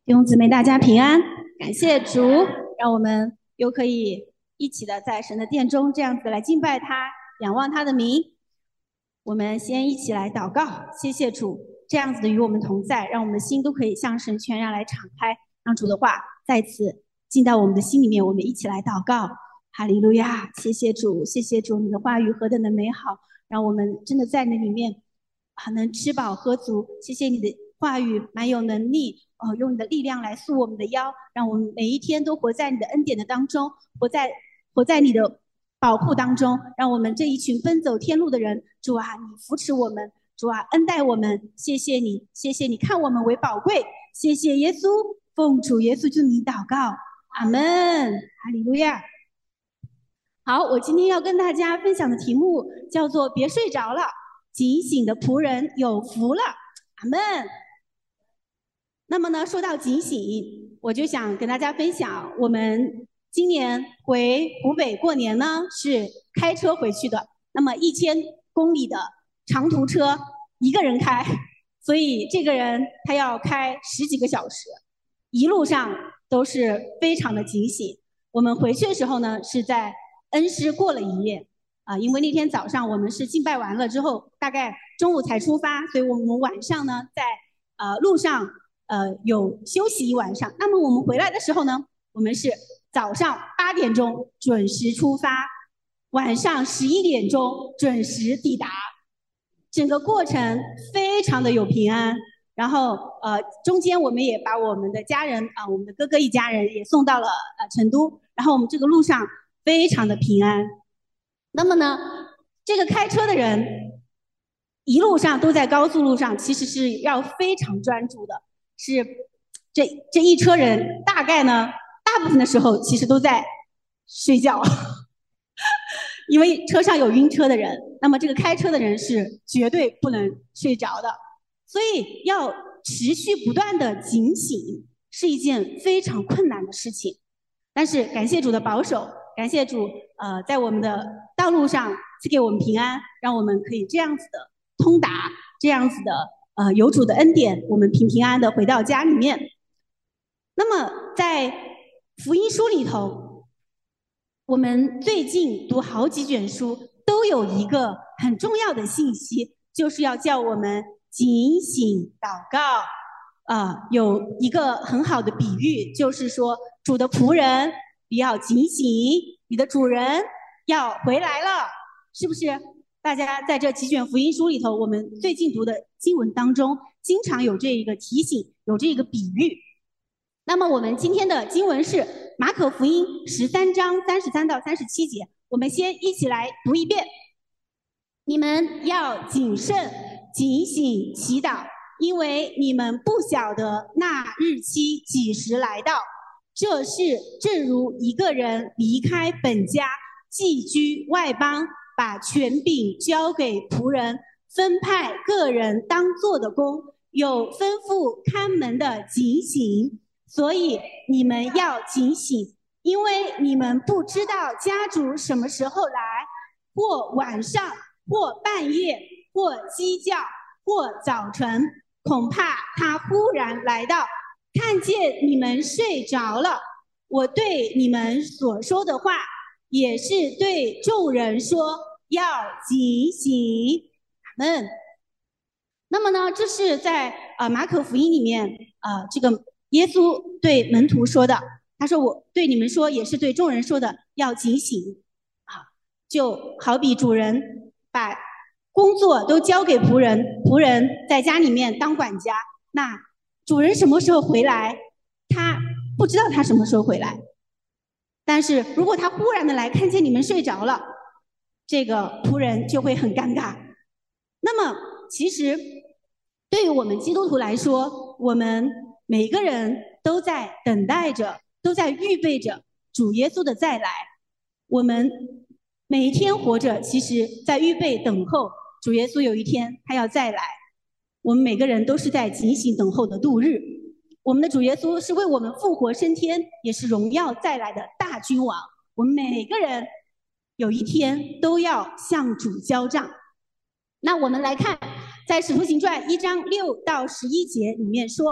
弟兄姊妹，大家平安，感谢主，让我们又可以一起的在神的殿中这样子来敬拜他，仰望他的名。我们先一起来祷告，谢谢主这样子的与我们同在，让我们的心都可以向神全然来敞开，让主的话再次进到我们的心里面。我们一起来祷告，哈利路亚！谢谢主，谢谢主，你的话语何等的美好，让我们真的在那里面能吃饱喝足。谢谢你的话语蛮有能力，用你的力量来束我们的腰，让我们每一天都活在你的恩典的当中，活在你的保护当中，让我们这一群奔走天路的人，主啊，你扶持我们，主啊，恩待我们，谢谢你，谢谢你看我们为宝贵，谢谢耶稣，奉主耶稣之名祷告，阿门，哈利路亚。好，我今天要跟大家分享的题目叫做别睡着了，警醒的仆人有福了，阿门。那么呢，说到警醒，我就想跟大家分享，我们今年回湖北过年呢是开车回去的，那么1000公里的长途车一个人开，所以这个人他要开10几个小时，一路上都是非常的警醒。我们回去的时候呢是在恩施过了一夜因为那天早上我们是敬拜完了之后，大概中午才出发，所以我们晚上呢在路上有休息一晚上。那么我们回来的时候呢，我们是早上8点钟准时出发，晚上11点钟准时抵达，整个过程非常的有平安。然后中间我们也把我们的家人我们的哥哥一家人也送到了成都，然后我们这个路上非常的平安。那么呢，这个开车的人一路上都在高速路上，其实是要非常专注的，是这一车人大概呢，大部分的时候其实都在睡觉，因为车上有晕车的人，那么这个开车的人是绝对不能睡着的，所以要持续不断的警醒是一件非常困难的事情。但是感谢主的保守，感谢主在我们的道路上赐给我们平安，让我们可以这样子的通达，这样子的有主的恩典，我们平平安安的回到家里面。那么在福音书里头，我们最近读好几卷书都有一个很重要的信息，就是要叫我们警醒祷告。有一个很好的比喻，就是说主的仆人你要警醒，你的主人要回来了，是不是？大家在这几卷福音书里头，我们最近读的经文当中，经常有这一个提醒，有这一个比喻。那么我们今天的经文是马可福音13章33到37节，我们先一起来读一遍。你们要谨慎、警醒、祈祷，因为你们不晓得那日期几时来到。这事正如一个人离开本家，寄居外邦，把权柄交给仆人，分派个人当做的工，有吩咐看门的警醒。所以你们要警醒，因为你们不知道家主什么时候来，或晚上，或半夜，或鸡叫，或早晨，恐怕他忽然来到，看见你们睡着了。我对你们所说的话，也是对众人说，要警醒。阿们。那么呢，这是在马可福音里面这个耶稣对门徒说的，他说我对你们说，也是对众人说的，要警醒就好比主人把工作都交给仆人，仆人在家里面当管家，那主人什么时候回来，他不知道他什么时候回来，但是如果他忽然的来看见你们睡着了，这个仆人就会很尴尬。那么其实对于我们基督徒来说，我们每个人都在等待着，都在预备着主耶稣的再来。我们每一天活着，其实在预备等候主耶稣有一天他要再来。我们每个人都是在警醒等候的度日。我们的主耶稣是为我们复活升天，也是荣耀再来的大君王。我们每个人有一天都要向主交账。那我们来看，在使徒行传1章6到11节里面说，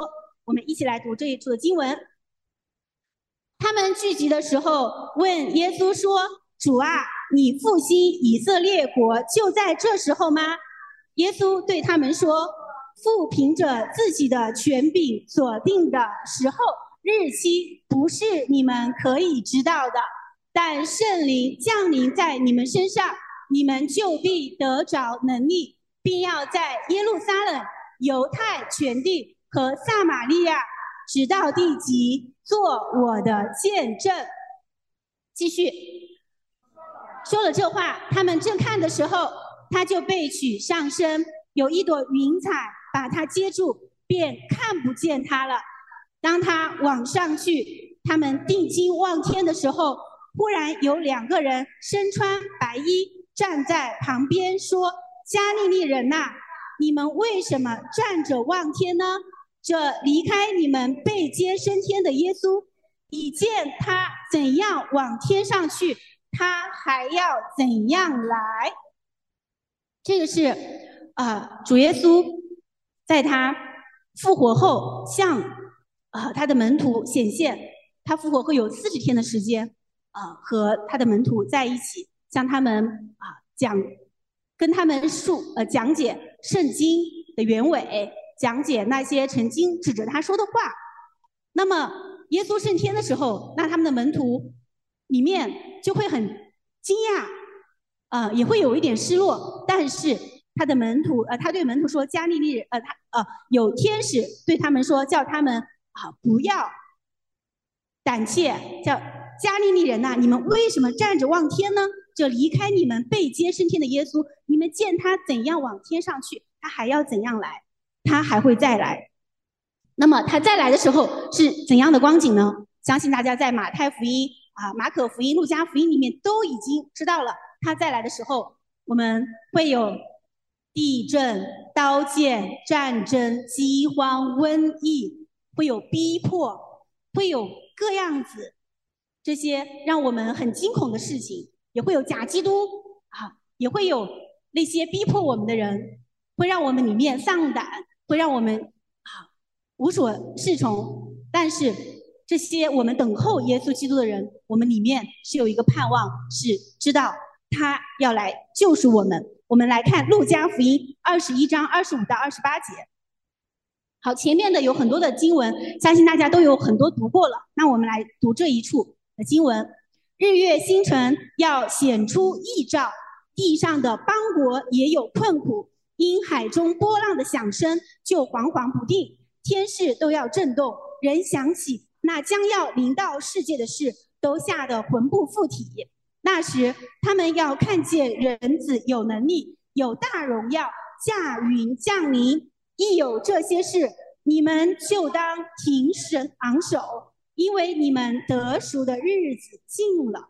我们一起来读这一处的经文。他们聚集的时候，问耶稣说：“主啊，你复兴以色列国就在这时候吗？”耶稣对他们说：“父凭着自己的权柄所定的时候、日期，不是你们可以知道的。但圣灵降临在你们身上，你们就必得着能力，并要在耶路撒冷、犹太全地和撒玛利亚，直到地极，做我的见证。”继续说了这话，他们正看的时候，他就被取上升，有一朵云彩把他接住，便看不见他了。当他往上去，他们定睛望天的时候，忽然有2个人身穿白衣站在旁边，说：“加利利人呐，你们为什么站着望天呢？这离开你们被接升天的耶稣，已见他怎样往天上去，他还要怎样来。”这个是主耶稣在他复活后向他的门徒显现。他复活后有40天的时间和他的门徒在一起，向他们跟他们讲解圣经的原委，讲解那些曾经指着他说的话。那么耶稣升天的时候，那他们的门徒里面就会很惊讶，也会有一点失落。但是他的门徒他对门徒说：“加利利人有天使对他们说，叫他们不要胆怯，叫加利利人呐，你们为什么站着望天呢？这离开你们被接升天的耶稣，你们见他怎样往天上去，他还要怎样来，他还会再来。那么他再来的时候是怎样的光景呢？相信大家在马太福音马可福音、路加福音里面都已经知道了。他再来的时候，我们会有地震、刀剑、战争、饥荒、瘟疫，会有逼迫，会有各样子这些让我们很惊恐的事情，也会有假基督也会有那些逼迫我们的人，会让我们里面丧胆，会让我们无所适从。但是这些我们等候耶稣基督的人，我们里面是有一个盼望，是知道他要来救赎我们。我们来看路加福音21章25到28节。好，前面的有很多的经文，相信大家都有很多读过了。那我们来读这一处的经文：日月星辰要显出异兆，地上的邦国也有困苦，因海中波浪的响声就惶惶不定，天势都要震动，人想起那将要临到世界的事，都吓得魂不附体。那时他们要看见人子有能力，有大荣耀，驾云降临。一有这些事，你们就当挺身昂首，因为你们得赎的日子近了。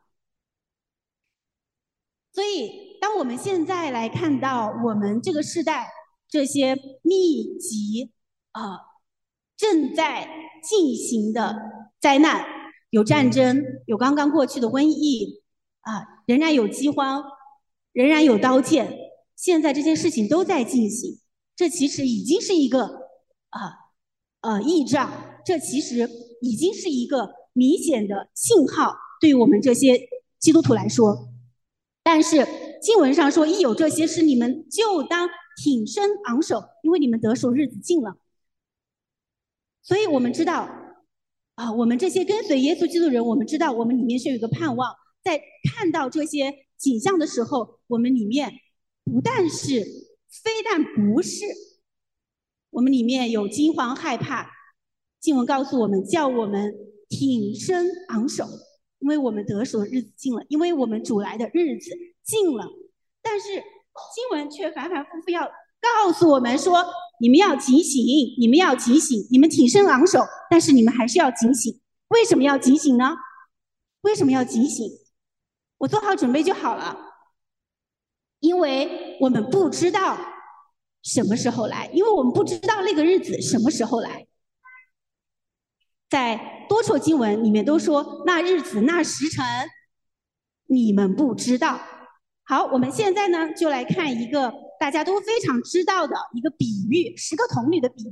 所以当我们现在来看到我们这个世代这些密集正在进行的灾难，有战争，有刚刚过去的瘟疫仍然有饥荒，仍然有刀剑，现在这些事情都在进行。这其实已经是一个异兆，这其实已经是一个明显的信号，对于我们这些基督徒来说。但是经文上说，一有这些事，你们就当挺身昂首，因为你们得赎日子近了。所以我们知道我们这些跟随耶稣基督的人，我们知道我们里面是有一个盼望，在看到这些景象的时候，我们里面非但不是，我们里面有惊惶害怕。经文告诉我们，叫我们挺身昂首，因为我们得赎的日子近了，因为我们主来的日子近了。但是经文却反反复复要告诉我们说，你们要警醒，你们要警醒，你们挺身昂首，但是你们还是要警醒。为什么要警醒呢？为什么要警醒？我做好准备就好了，因为我们不知道什么时候来，因为我们不知道那个日子什么时候来。在多处经文里面都说，那日子那时辰你们不知道。好，我们现在呢就来看一个大家都非常知道的一个比喻，10个童女的比喻，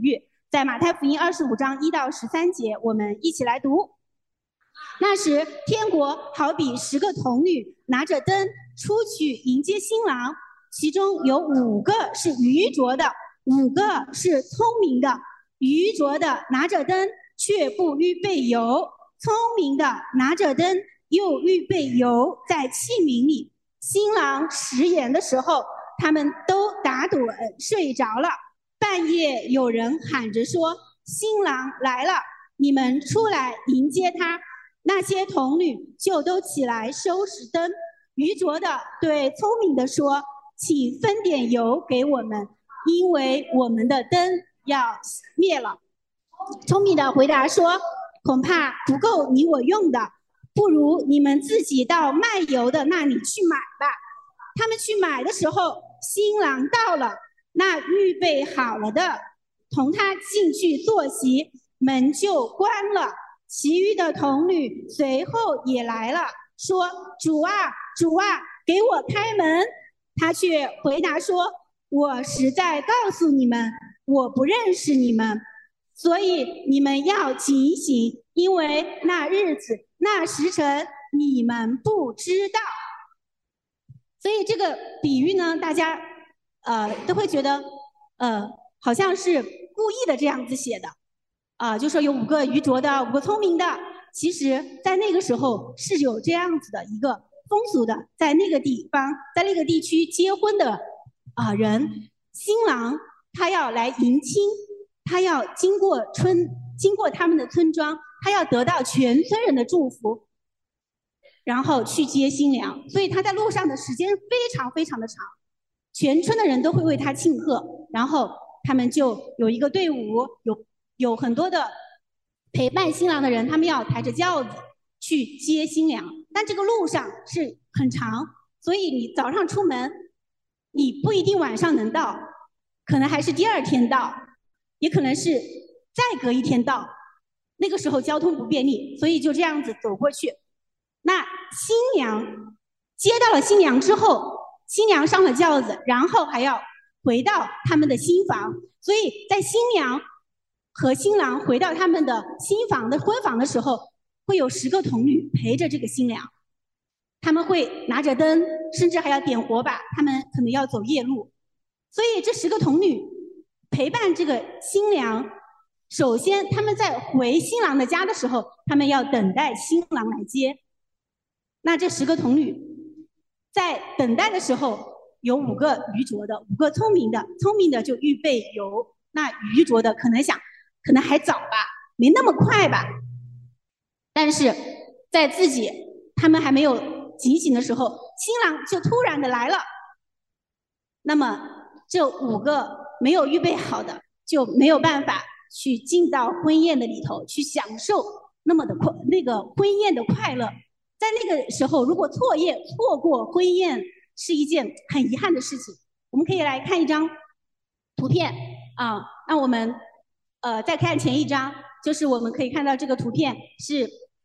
在马太福音25章1到13节，我们一起来读。那时，天国好比10个童女拿着灯出去迎接新郎，其中有5个是愚拙的，5个是聪明的。愚拙的拿着灯却不预备油，聪明的拿着灯又预备油在器皿里。新郎食盐的时候，他们都打盹睡着了。半夜有人喊着说：“新郎来了，你们出来迎接他。”那些童女就都起来收拾灯。愚拙的对聪明的说：“请分点油给我们，因为我们的灯要灭了。”聪明的回答说：“恐怕不够你我用的，不如你们自己到卖油的那里去买吧。”他们去买的时候，新郎到了，那预备好了的同他进去坐席，门就关了。其余的童女随后也来了，说：“主啊，主啊，给我开门。”他却回答说：“我实在告诉你们，我不认识你们，所以你们要警醒，因为那日子、那时辰你们不知道。”所以这个比喻呢，大家都会觉得好像是故意的这样子写的。就说有5个愚拙的，5个聪明的。其实在那个时候是有这样子的一个风俗的，在那个地方，在那个地区结婚的人，新郎他要来迎亲，他要经过他们的村庄，他要得到全村人的祝福，然后去接新娘。所以他在路上的时间非常非常的长，全村的人都会为他庆贺，然后他们就有一个队伍，有很多的陪伴新郎的人，他们要抬着轿子去接新娘，但这个路上是很长，所以你早上出门，你不一定晚上能到，可能还是第2天到，也可能是再隔1天到，那个时候交通不便利，所以就这样子走过去。那新娘接到了新娘之后，新娘上了轿子，然后还要回到他们的新房，所以在新娘和新郎回到他们的新房的婚房的时候，会有10个童女陪着这个新娘，他们会拿着灯，甚至还要点火把，他们可能要走夜路。所以这10个童女陪伴这个新娘，首先他们在回新郎的家的时候，他们要等待新郎来接。那这10个童女在等待的时候，有5个愚拙的，5个聪明的，聪明的就预备油，那愚拙的可能想，可能还早吧，没那么快吧。但是在他们还没有警醒的时候，新郎就突然的来了。那么这5个没有预备好的，就没有办法去进到婚宴的里头，去享受那个婚宴的快乐。在那个时候，如果错过婚宴，是一件很遗憾的事情。我们可以来看一张图片那我们再看前一张，就是我们可以看到这个图片是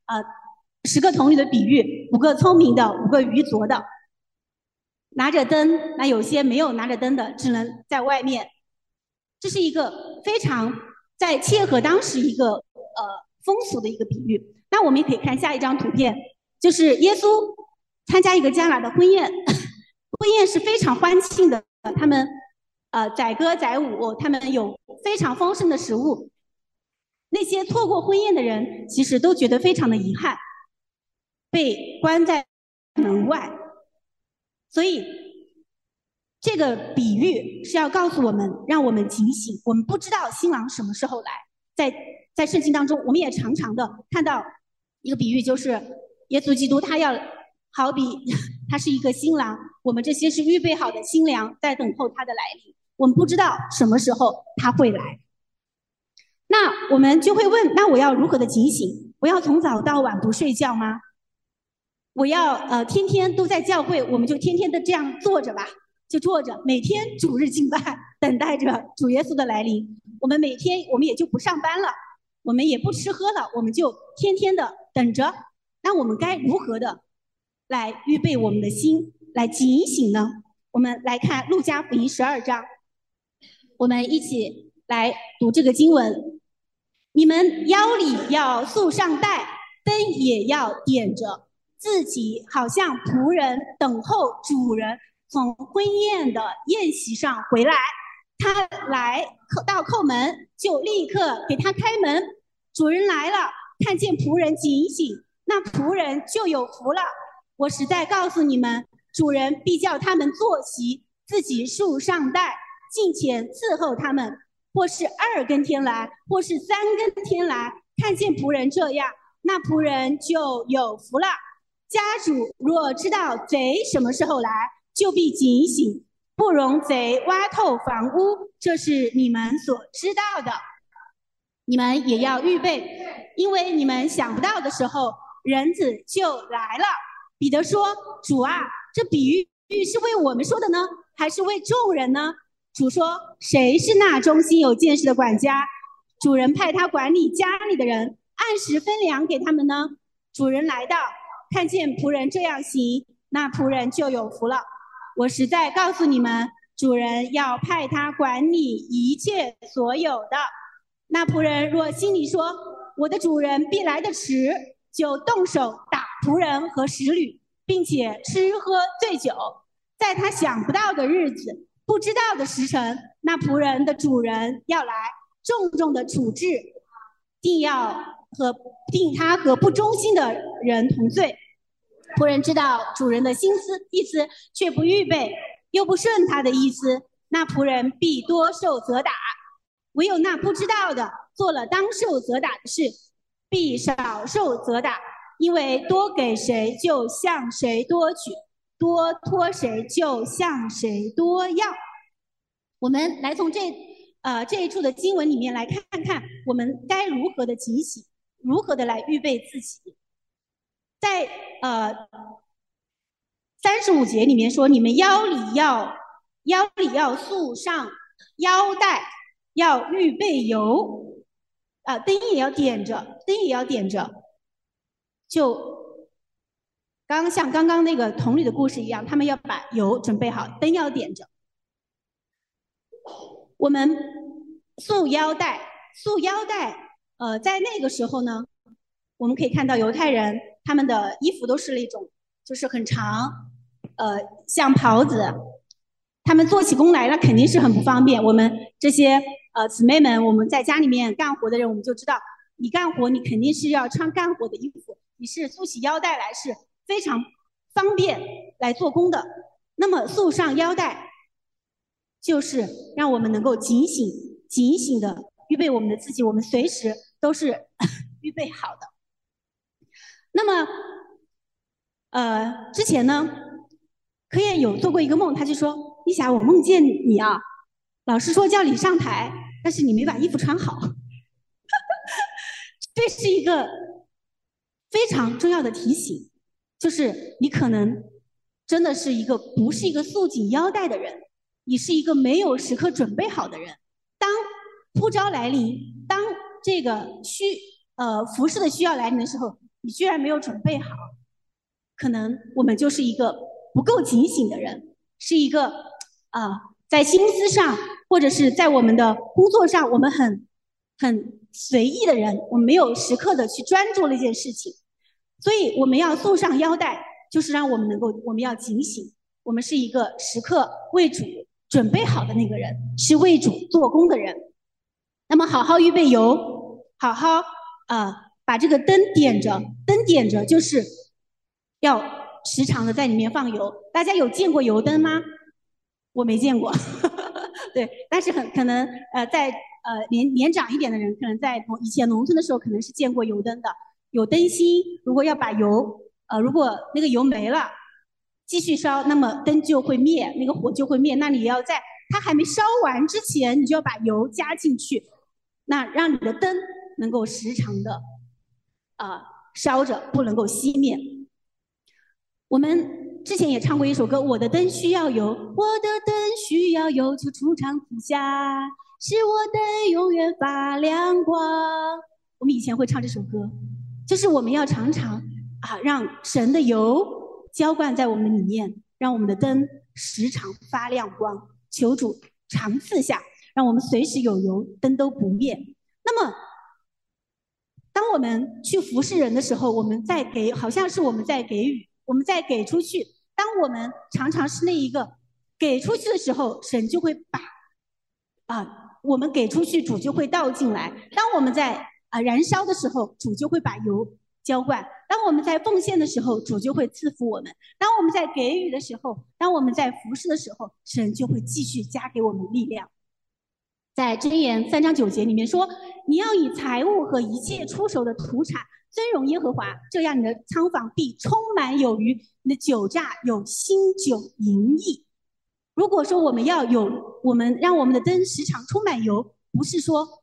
10个童女的比喻，5个聪明的，5个愚拙的，拿着灯，那有些没有拿着灯的，只能在外面。这是一个非常在切合当时一个风俗的一个比喻。那我们也可以看下一张图片，就是耶稣参加一个迦拿的婚宴，婚宴是非常欢庆的，他们载歌载舞，他们有非常丰盛的食物。那些错过婚宴的人，其实都觉得非常的遗憾，被关在门外。所以这个比喻是要告诉我们，让我们警醒，我们不知道新郎什么时候来。在圣经当中，我们也常常的看到一个比喻，就是耶稣基督他要好比他是一个新郎，我们这些是预备好的新娘，在等候他的来临，我们不知道什么时候他会来。那我们就会问，那我要如何的警醒？我要从早到晚不睡觉吗？我要天天都在教会，我们就天天的这样坐着吧，就坐着，每天主日敬拜，等待着主耶稣的来临。我们每天我们也就不上班了，我们也不吃喝了，我们就天天的等着。那我们该如何的来预备我们的心，来警醒呢？我们来看路加福音12章，我们一起来读这个经文。你们腰里要束上带，灯也要点着，自己好像仆人等候主人从婚宴的宴席上回来，他来到叩门，就立刻给他开门。主人来了，看见仆人警醒，那仆人就有福了。我实在告诉你们，主人必叫他们坐席，自己束上带，近前伺候他们，或是2更天来，或是3更天来，看见仆人这样，那仆人就有福了。家主若知道贼什么时候来，就必警醒，不容贼挖透房屋，这是你们所知道的。你们也要预备，因为你们想不到的时候，人子就来了。彼得说：主啊，这比喻是为我们说的呢，还是为众人呢？主说：谁是那忠心有见识的管家？主人派他管理家里的人，按时分粮给他们呢。主人来到，看见仆人这样行，那仆人就有福了。我实在告诉你们，主人要派他管理一切所有的。那仆人若心里说：我的主人必来得迟，就动手打仆人和使女，并且吃喝醉酒。在他想不到的日子，不知道的时辰，那仆人的主人要来，重重的处置，定他和不忠心的人同罪。仆人知道主人的意思，却不预备，又不顺他的意思，那仆人必多受责打。唯有那不知道的，做了当受责打的事，必少受责打，因为多给谁，就向谁多取；多托谁，就向谁多要。我们来从这一处的经文里面来看看，我们该如何的警醒，如何的来预备自己。在35节里面说，你们腰里要束上腰带，要预备油，灯也要点着，就像刚刚那个童女的故事一样，他们要把油准备好，灯要点着。我们束腰带，在那个时候呢，我们可以看到犹太人他们的衣服都是那种就是很长，像袍子，他们做起工来那肯定是很不方便。我们这些姊妹们，我们在家里面干活的人，我们就知道，你干活你肯定是要穿干活的衣服，你是束起腰带来是非常方便来做工的。那么束上腰带，就是让我们能够警醒的预备我们的自己，我们随时都是预备好的。那么之前呢，柯燕有做过一个梦，他就说：丽霞，我梦见你啊，老师说叫你上台，但是你没把衣服穿好。这是一个非常重要的提醒，就是你可能真的是不是一个束紧腰带的人，你是一个没有时刻准备好的人。当呼召来临，当这个服事的需要来临的时候，你居然没有准备好，可能我们就是一个不够警醒的人，是一个在心思上或者是在我们的工作上，我们很随意的人，我们没有时刻的去专注那件事情。所以我们要束上腰带，就是让我们要警醒，我们是一个时刻为主准备好的那个人，是为主做工的人。那么好好预备油，好好把这个灯点着，就是要时常的在里面放油。大家有见过油灯吗？我没见过。对，但是可能在年长一点的人，可能在以前农村的时候可能是见过油灯的，有灯芯。如果要把油如果那个油没了继续烧，那么灯就会灭，那个火就会灭。那你要在它还没烧完之前，你就要把油加进去，那让你的灯能够时常的烧着，不能够熄灭。我们之前也唱过一首歌，我的灯需要油，我的灯需要油，就出场之下，使我灯永远发亮光。我们以前会唱这首歌，就是我们要常常让神的油浇灌在我们里面，让我们的灯时常发亮光。求主常赐下， 让我们随时有油，灯都不灭。那么，当我们去服侍人的时候，我们在给，好像是我们在给予，我们在给出去。当我们常常是那一个给出去的时候，神就会把我们给出去，主就会倒进来。当我们在燃烧的时候，主就会把油浇灌；当我们在奉献的时候，主就会赐福我们；当我们在给予的时候，当我们在服侍的时候，神就会继续加给我们力量。在箴言3章9节里面说：“你要以财物和一切出手的土产尊荣耶和华，这样你的仓房必充满有余，你的酒榨有新酒盈溢。”如果说我们要有，我们让我们的灯时常充满油，不是说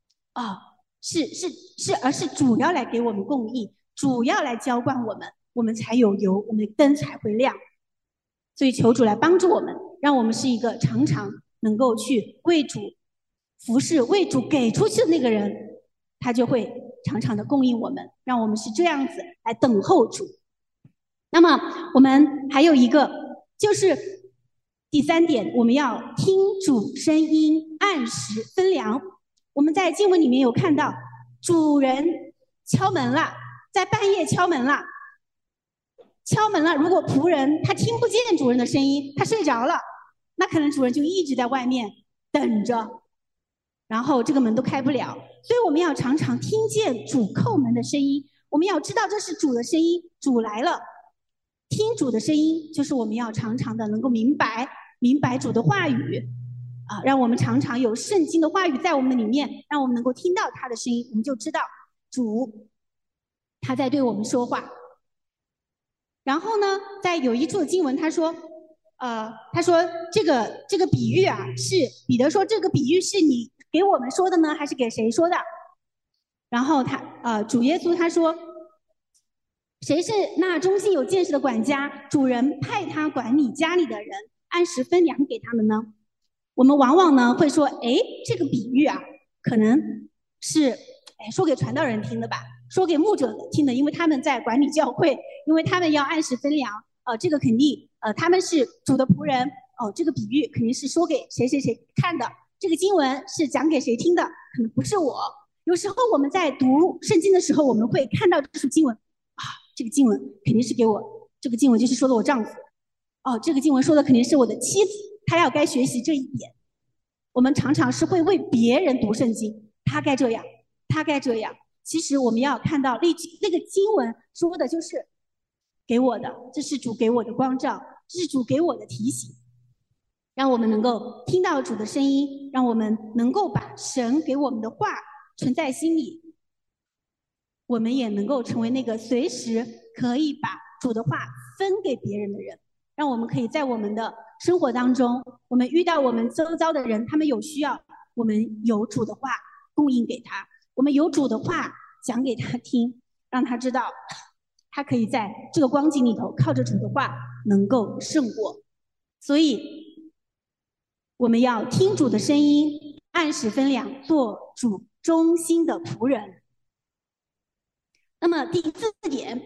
而是主要来给我们供应，主要来浇灌我们，我们才有油，我们的灯才会亮。所以求主来帮助我们，让我们是一个常常能够去为主服侍、为主给出去的那个人，他就会常常的供应我们，让我们是这样子来等候主。那么我们还有一个就是第3点，我们要听主声音，按时分粮。我们在经文里面有看到，主人敲门了，在半夜敲门了。如果仆人他听不见主人的声音，他睡着了，那可能主人就一直在外面等着，然后这个门都开不了。所以我们要常常听见主叩门的声音，我们要知道这是主的声音，主来了。听主的声音，就是我们要常常的能够明白主的话语让我们常常有圣经的话语在我们的里面，让我们能够听到他的声音，我们就知道主他在对我们说话。然后呢，在有一处的经文他说这个比喻是彼得说，这个比喻是你给我们说的呢，还是给谁说的？然后主耶稣他说，谁是那忠心有见识的管家，主人派他管理家里的人，按时分粮给他们呢？我们往往呢会说，这个比喻可能是说给传道人听的吧，说给牧者听的，因为他们在管理教会，因为他们要按时分粮，这个肯定他们是主的仆人，这个比喻肯定是说给谁谁谁看的，这个经文是讲给谁听的，可能不是我。有时候我们在读圣经的时候，我们会看到这处经文这个经文肯定是给我，这个经文就是说的我丈夫，这个经文说的肯定是我的妻子，她要该学习这一点。我们常常是会为别人读圣经，他该这样，他该这样。其实我们要看到那个经文说的就是给我的，这是主给我的光照，这是主给我的提醒，让我们能够听到主的声音，让我们能够把神给我们的话存在心里，我们也能够成为那个随时可以把主的话分给别人的人，让我们可以在我们的生活当中，我们遇到我们周遭的人，他们有需要，我们有主的话供应给他，我们有主的话讲给他听，让他知道他可以在这个光景里头靠着主的话能够胜过。所以我们要听主的声音，按时分粮，做主忠心的仆人。那么第4点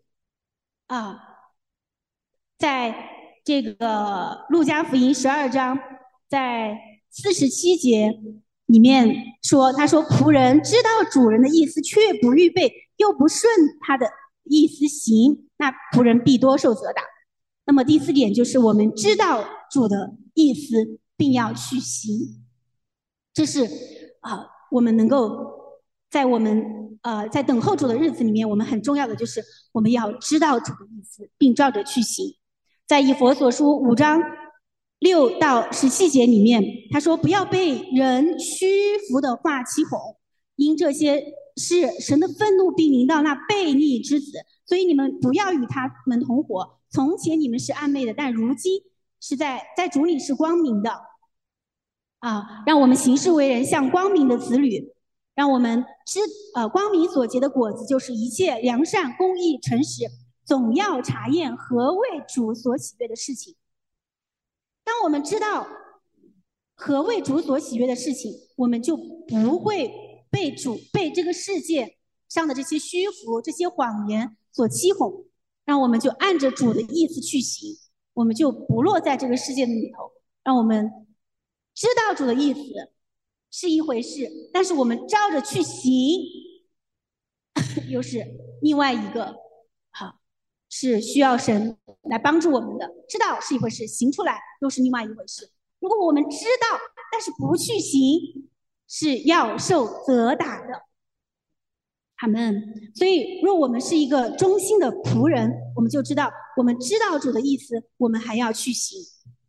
在这个路加福音12章在47节里面说，他说仆人知道主人的意思，却不预备，又不顺他的意思行，那仆人必多受责打。那么第4点就是我们知道主的意思，并要去行。这是我们能够在我们在等候主的日子里面，我们很重要的就是我们要知道主的意思，并照着去行。在以弗所书5章6到17节里面，他说不要被人虚浮的话欺哄，因这些是神的愤怒必临到那悖逆之子，所以你们不要与他们同伙。从前你们是暧昧的，但如今是在主里是光明的让我们行事为人像光明的子女，让我们光明所结的果子就是一切良善、公义、诚实，总要查验何为主所喜悦的事情。当我们知道何为主所喜悦的事情，我们就不会被这个世界上的这些虚浮、这些谎言所欺哄，让我们就按着主的意思去行，我们就不落在这个世界的里头。让我们知道主的意思， 是一回事，但是我们照着去行，又是另外一个，好，是需要神来帮助我们的。知道是一回事，行出来又是另外一回事。如果我们知道，但是不去行，是要受责打的。阿们。所以，若我们是一个忠心的仆人，我们就知道，我们知道主的意思，我们还要去行。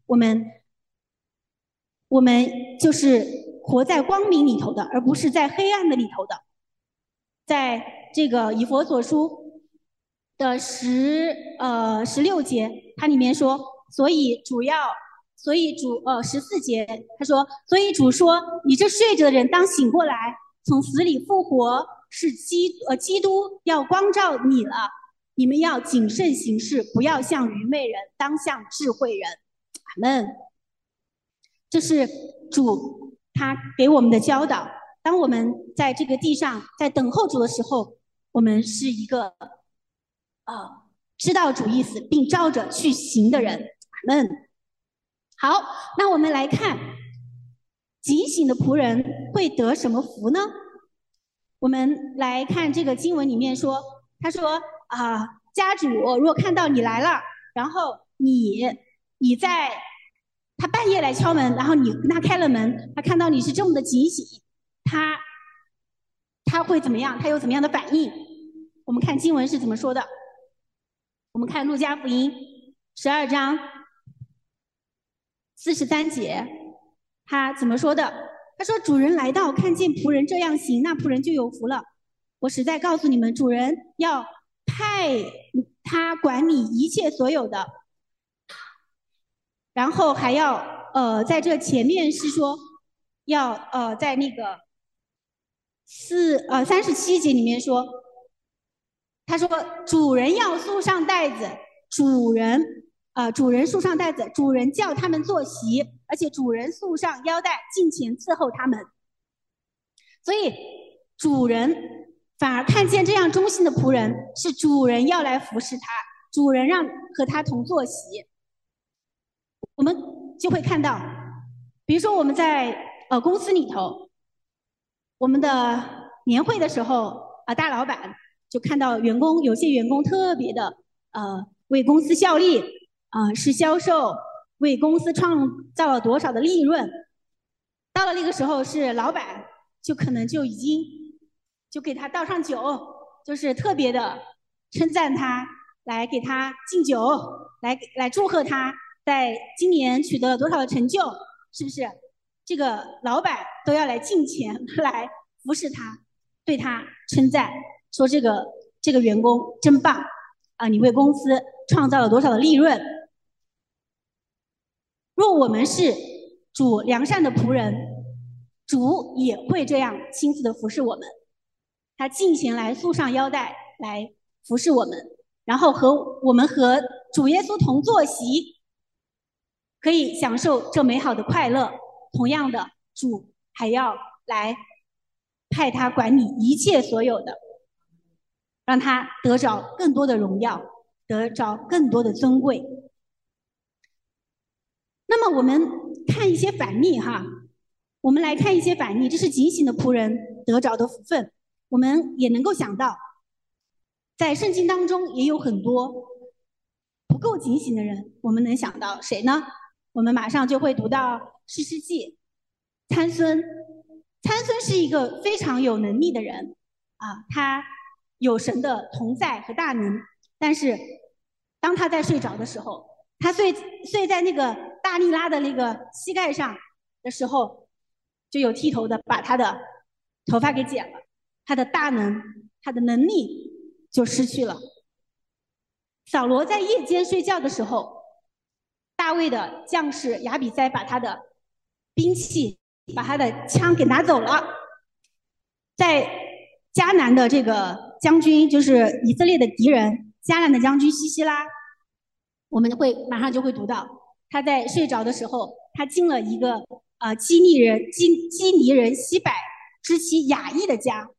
我们就是活在光明里头的，而不是在黑暗的里头的。在这个以弗所书的16节，它里面说，所以主14节他说，所以主说，你这睡着的人当醒过来，从死里复活，是基督要光照你了。你们要谨慎行事，不要像愚昧人，当像智慧人。阿们。这是主他给我们的教导。当我们在这个地上在等候主的时候，我们是一个知道主意思并照着去行的人。阿们。好，那我们来看警醒的仆人会得什么福呢？我们来看这个经文里面说，他说家主若看到你来了，然后你在他半夜来敲门，然后你跟他开了门，他看到你是这么的警醒，他会怎么样？他有怎么样的反应？我们看经文是怎么说的。我们看路加福音12章43节，他怎么说的？他说，主人来到，看见仆人这样行，那仆人就有福了。我实在告诉你们，主人要派他管理一切所有的。然后还要在这前面是说要在那个37节里面说，他说主人要束上带子，主人束上带子，主人叫他们坐席，而且主人束上腰带，近前伺候他们。所以主人反而看见这样忠心的仆人，是主人要来服侍他，主人让和他同坐席。我们就会看到，比如说我们在公司里头，我们的年会的时候大老板就看到有些员工特别的为公司效力是销售，为公司创造了多少的利润。到了那个时候，是老板就可能就已经就给他倒上酒，就是特别的称赞他，来给他敬酒，来祝贺他在今年取得了多少的成就，是不是？这个老板都要来敬钱，来服侍他，对他称赞，说这个员工真棒你为公司创造了多少的利润。若我们是主良善的仆人，主也会这样亲自的服侍我们，他近前来束上腰带来服侍我们，然后我们和主耶稣同坐席，可以享受这美好的快乐。同样的，主还要来派他管理一切所有的，让他得着更多的荣耀，得着更多的尊贵。那么我们看一些反例哈，我们来看一些反例，这是警醒的仆人得着的福分。我们也能够想到，在圣经当中也有很多不够警醒的人，我们能想到谁呢？我们马上就会读到士师记参孙。参孙是一个非常有能力的人他有神的同在和大能，但是当他在睡着的时候，他睡在那个大利拉的那个膝盖上的时候，就有剃头的把他的头发给剪了，他的大能，他的能力就失去了。扫罗在夜间睡觉的时候，大卫的将士亚比哉把他的兵器，把他的枪给拿走了。在迦南的这个将军，就是以色列的敌人，迦南的将军西西拉，我们马上就会读到，他在睡着的时候，他进了一个基尼人西柏之妻雅意的家，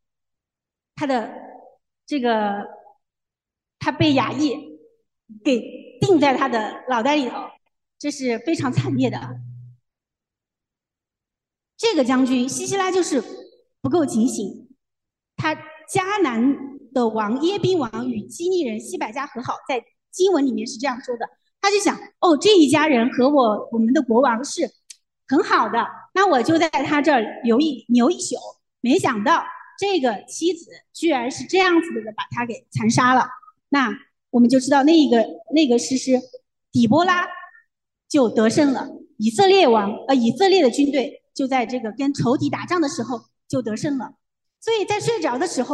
他被雅意给钉在他的脑袋里头，这是非常惨烈的。 这个将军西西拉就是不够警醒，他迦南的王耶宾王与基尼人西百加和好，在经文里面是这样说的，他就想，哦，这一家人和我们的国王是很好的，那我就在他这儿留一宿。没想到这个妻子居然是这样子的把他给残杀了。那我们就知道那个诗诗底波拉就得胜了，以色列的军队就在这个跟仇敌打仗的时候就得胜了。所以在睡着的时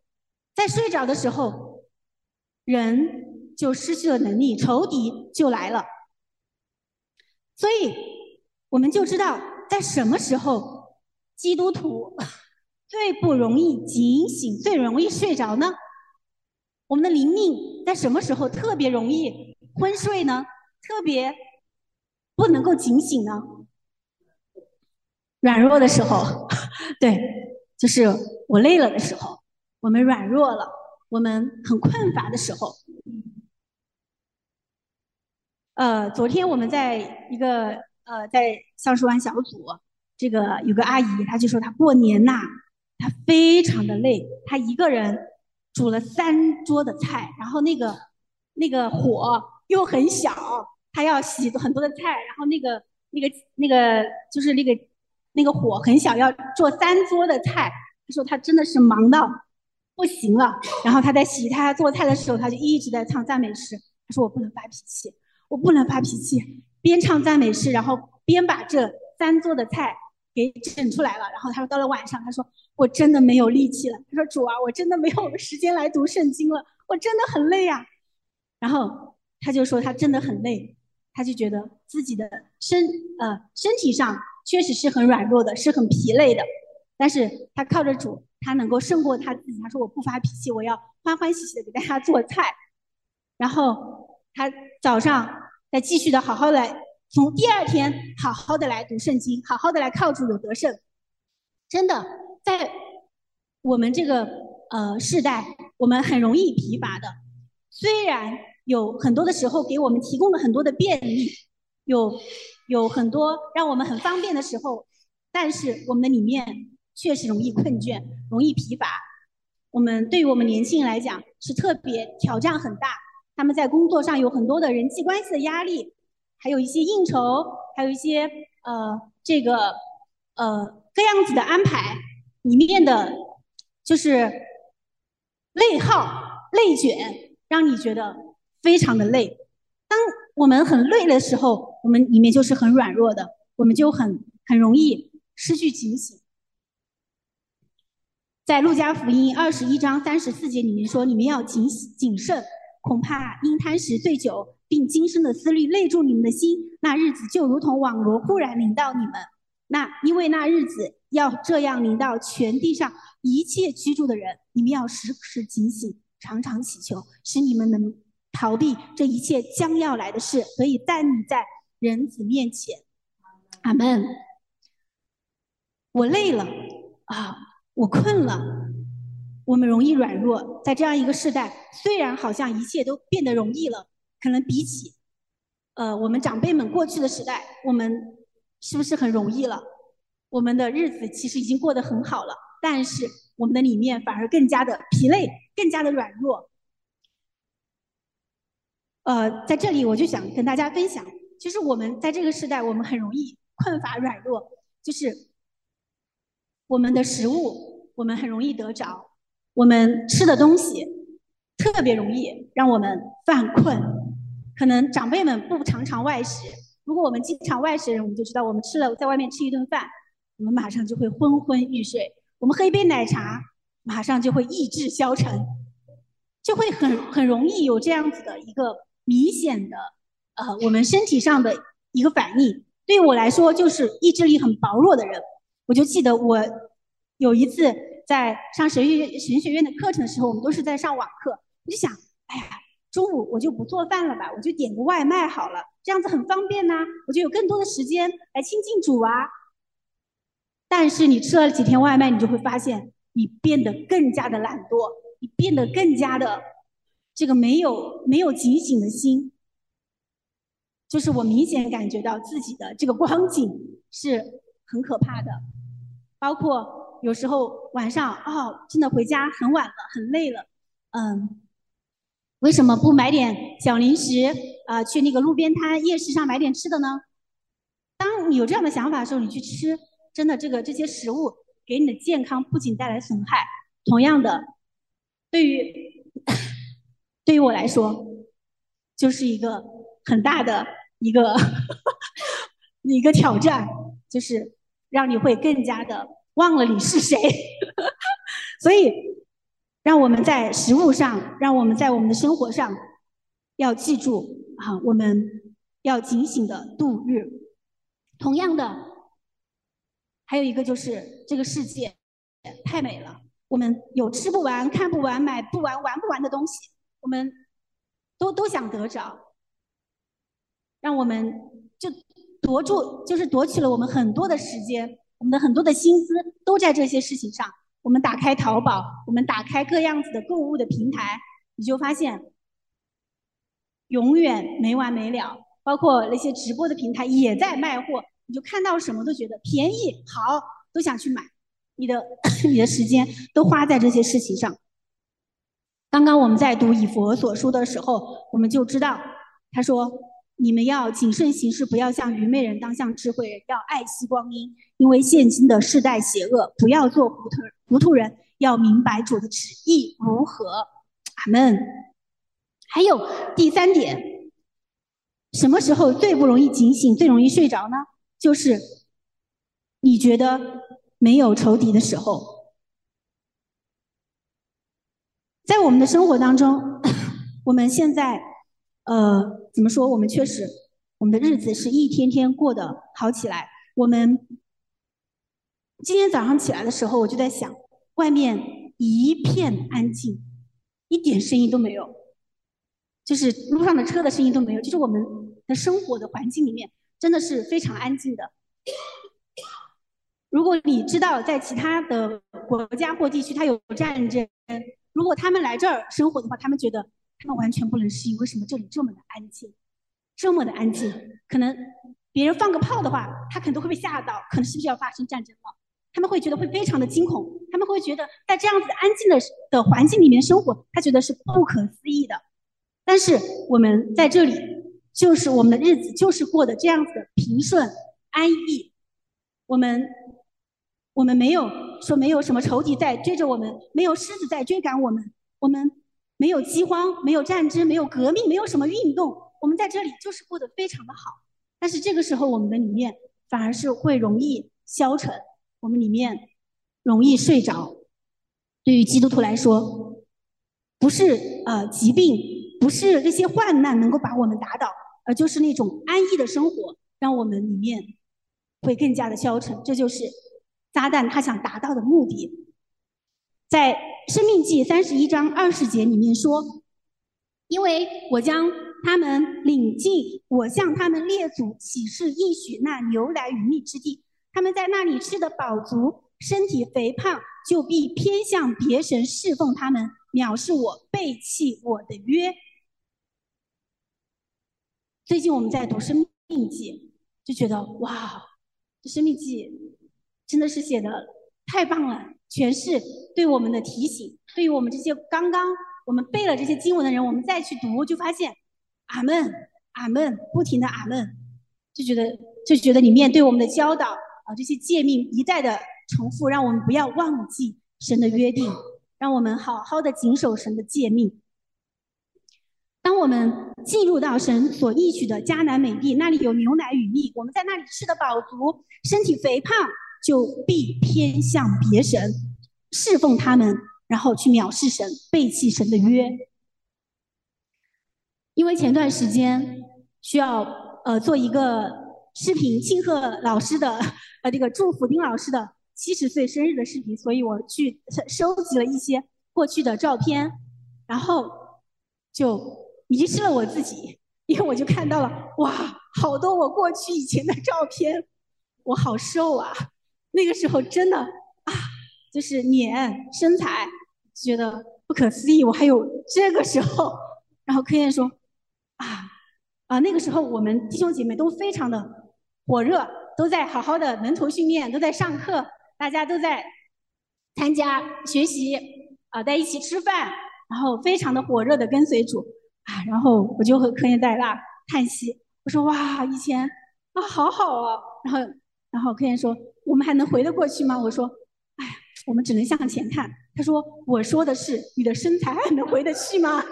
候，人就失去了能力，仇敌就来了。所以我们就知道，在什么时候基督徒最不容易警醒、最容易睡着呢？我们的灵命在什么时候特别容易昏睡呢？特别不能够警醒呢？软弱的时候，对，就是我累了的时候，我们软弱了，我们很困乏的时候。昨天我们在一个在橡树湾小组，这个有个阿姨，她就说她过年呐，她非常的累，她一个人煮了3桌的菜，然后那个火又很小，她要洗很多的菜，然后就是那个火很小，要做3桌的菜。她说她真的是忙到不行了，然后她在洗她做菜的时候，她就一直在唱赞美诗。她说我不能发脾气。我不能发脾气，边唱赞美诗，然后边把这3桌的菜给整出来了。然后他说到了晚上，他说我真的没有力气了。他说主啊，我真的没有时间来读圣经了，我真的很累啊。然后他就说他真的很累，他就觉得自己的身体上确实是很软弱的，是很疲累的。但是他靠着主，他能够胜过他自己。他说我不发脾气，我要欢欢喜喜的给大家做菜。然后他早上再继续的好好的从第2天好好的来读圣经，好好的来靠主有得胜。真的，在我们这个世代，我们很容易疲乏的。虽然有很多的时候给我们提供了很多的便利，有很多让我们很方便的时候，但是我们的里面确实容易困倦，容易疲乏。对于我们年轻人来讲，是特别挑战很大。他们在工作上有很多的人际关系的压力，还有一些应酬，还有一些各样子的安排里面的，就是内耗、内卷，让你觉得非常的累。当我们很累的时候，我们里面就是很软弱的，我们就很容易失去警醒。在路加福音21章34节里面说，你们要谨慎。恐怕因贪食醉酒，并今生的思虑累住你们的心，那日子就如同网罗忽然临到你们。因为那日子要这样临到全地上一切居住的人，你们要时时警醒，常常祈求，使你们能逃避这一切将要来的事，可以站立在人子面前。阿们。我累了啊，我困了。我们容易软弱，在这样一个时代，虽然好像一切都变得容易了，可能比起我们长辈们过去的时代，我们是不是很容易了？我们的日子其实已经过得很好了，但是我们的里面反而更加的疲累，更加的软弱。在这里我就想跟大家分享，其实我们在这个时代，我们很容易困乏软弱，就是我们的食物，我们很容易得着。我们吃的东西特别容易让我们犯困，可能长辈们不常外食，如果我们经常外食的人，我们就知道我们在外面吃一顿饭，我们马上就会昏昏欲睡，我们喝一杯奶茶，马上就会意志消沉，就会很容易有这样子的一个明显的我们身体上的一个反应。对于我来说，就是意志力很薄弱的人。我就记得我有一次在上神学院的课程的时候，我们都是在上网课，我就想，哎呀，中午我就不做饭了吧，我就点个外卖好了，这样子很方便呐，我就有更多的时间来亲近主啊。但是你吃了几天外卖，你就会发现你变得更加的懒惰，你变得更加的这个没有警醒的心。就是我明显感觉到自己的这个光景是很可怕的。包括有时候晚上真的回家很晚了，很累了，为什么不买点小零食去那个路边摊、夜市上买点吃的呢？当你有这样的想法的时候，你去吃，真的这些食物给你的健康不仅带来损害，同样的，对于我来说，就是一个很大的一个一个挑战，就是让你会更加的忘了你是谁。所以，让我们在食物上，让我们在我们的生活上，要记住我们要警醒的度日。同样的，还有一个就是这个世界太美了，我们有吃不完、看不完、买不完、玩不完的东西，我们都想得着，让我们就夺取了我们很多的时间，我们的很多的心思都在这些事情上。我们打开淘宝，我们打开各样子的购物的平台，你就发现永远没完没了。包括那些直播的平台也在卖货，你就看到什么都觉得便宜好，都想去买。你的时间都花在这些事情上。刚刚我们在读以佛所书的时候，我们就知道他说，你们要谨慎行事，不要像愚昧人，当像智慧人，要爱惜光阴，因为现今的世代邪恶，不要做糊涂人，要明白主的旨意如何。阿们。还有第3点，什么时候最不容易警醒，最容易睡着呢？就是你觉得没有仇敌的时候。在我们的生活当中，我们现在怎么说？我们确实，我们的日子是一天天过得好起来。我们今天早上起来的时候，我就在想，外面一片安静，一点声音都没有，就是路上的车的声音都没有，就是我们的生活的环境里面真的是非常安静的。如果你知道在其他的国家或地区它有战争，如果他们来这儿生活的话，他们觉得他们完全不能适应，为什么这里这么的安静，这么的安静？可能别人放个炮的话，他可能都会被吓到，可能是不是要发生战争了？他们会觉得会非常的惊恐，他们会觉得在这样子安静的环境里面生活，他觉得是不可思议的。但是我们在这里，就是我们的日子就是过得这样子的平顺安逸，我们没有说没有什么仇敌在追着我们，没有狮子在追赶我们，我们没有饥荒，没有战争，没有革命，没有什么运动，我们在这里就是过得非常的好。但是这个时候我们的里面反而是会容易消沉，我们里面容易睡着。对于基督徒来说，不是疾病，不是这些患难能够把我们打倒，而就是那种安逸的生活让我们里面会更加的消沉。这就是撒旦他想达到的目的。在申命记31章20节里面说，因为我将他们领进我向他们列祖起誓应许那牛奶与蜜之地，他们在那里吃得饱足，身体肥胖，就必偏向别神侍奉他们，藐视我，背弃我的约。最近我们在读申命记，就觉得哇，这申命记真的是写的太棒了，全是对我们的提醒。对于我们这些刚刚我们背了这些经文的人，我们再去读，就发现阿们阿们，不停的阿们，就觉得里面对我们的教导这些诫命一再的重复，让我们不要忘记神的约定，让我们好好的谨守神的诫命。当我们进入到神所应许的迦南美地，那里有牛奶与蜜，我们在那里吃得饱足，身体肥胖，就必偏向别神，侍奉他们，然后去藐视神，背弃神的约。因为前段时间需要做一个视频庆贺老师的这个祝福丁老师的70岁生日的视频，所以我去收集了一些过去的照片，然后就迷失了我自己，因为我就看到了哇，好多我过去以前的照片，我好瘦啊，那个时候真的就是脸身材觉得不可思议，我还有这个时候。然后科燕说那个时候我们弟兄姐妹都非常的火热， 都在好好的门徒训练，都在上课，大家都在参加学习在一起吃饭，然后非常的火热的跟随主然后我就和科研带那叹息，我说哇，以前好好啊，然后科研说我们还能回得过去吗？我说哎呀，我们只能向前看。他说我说的是你的身材还能回得去吗？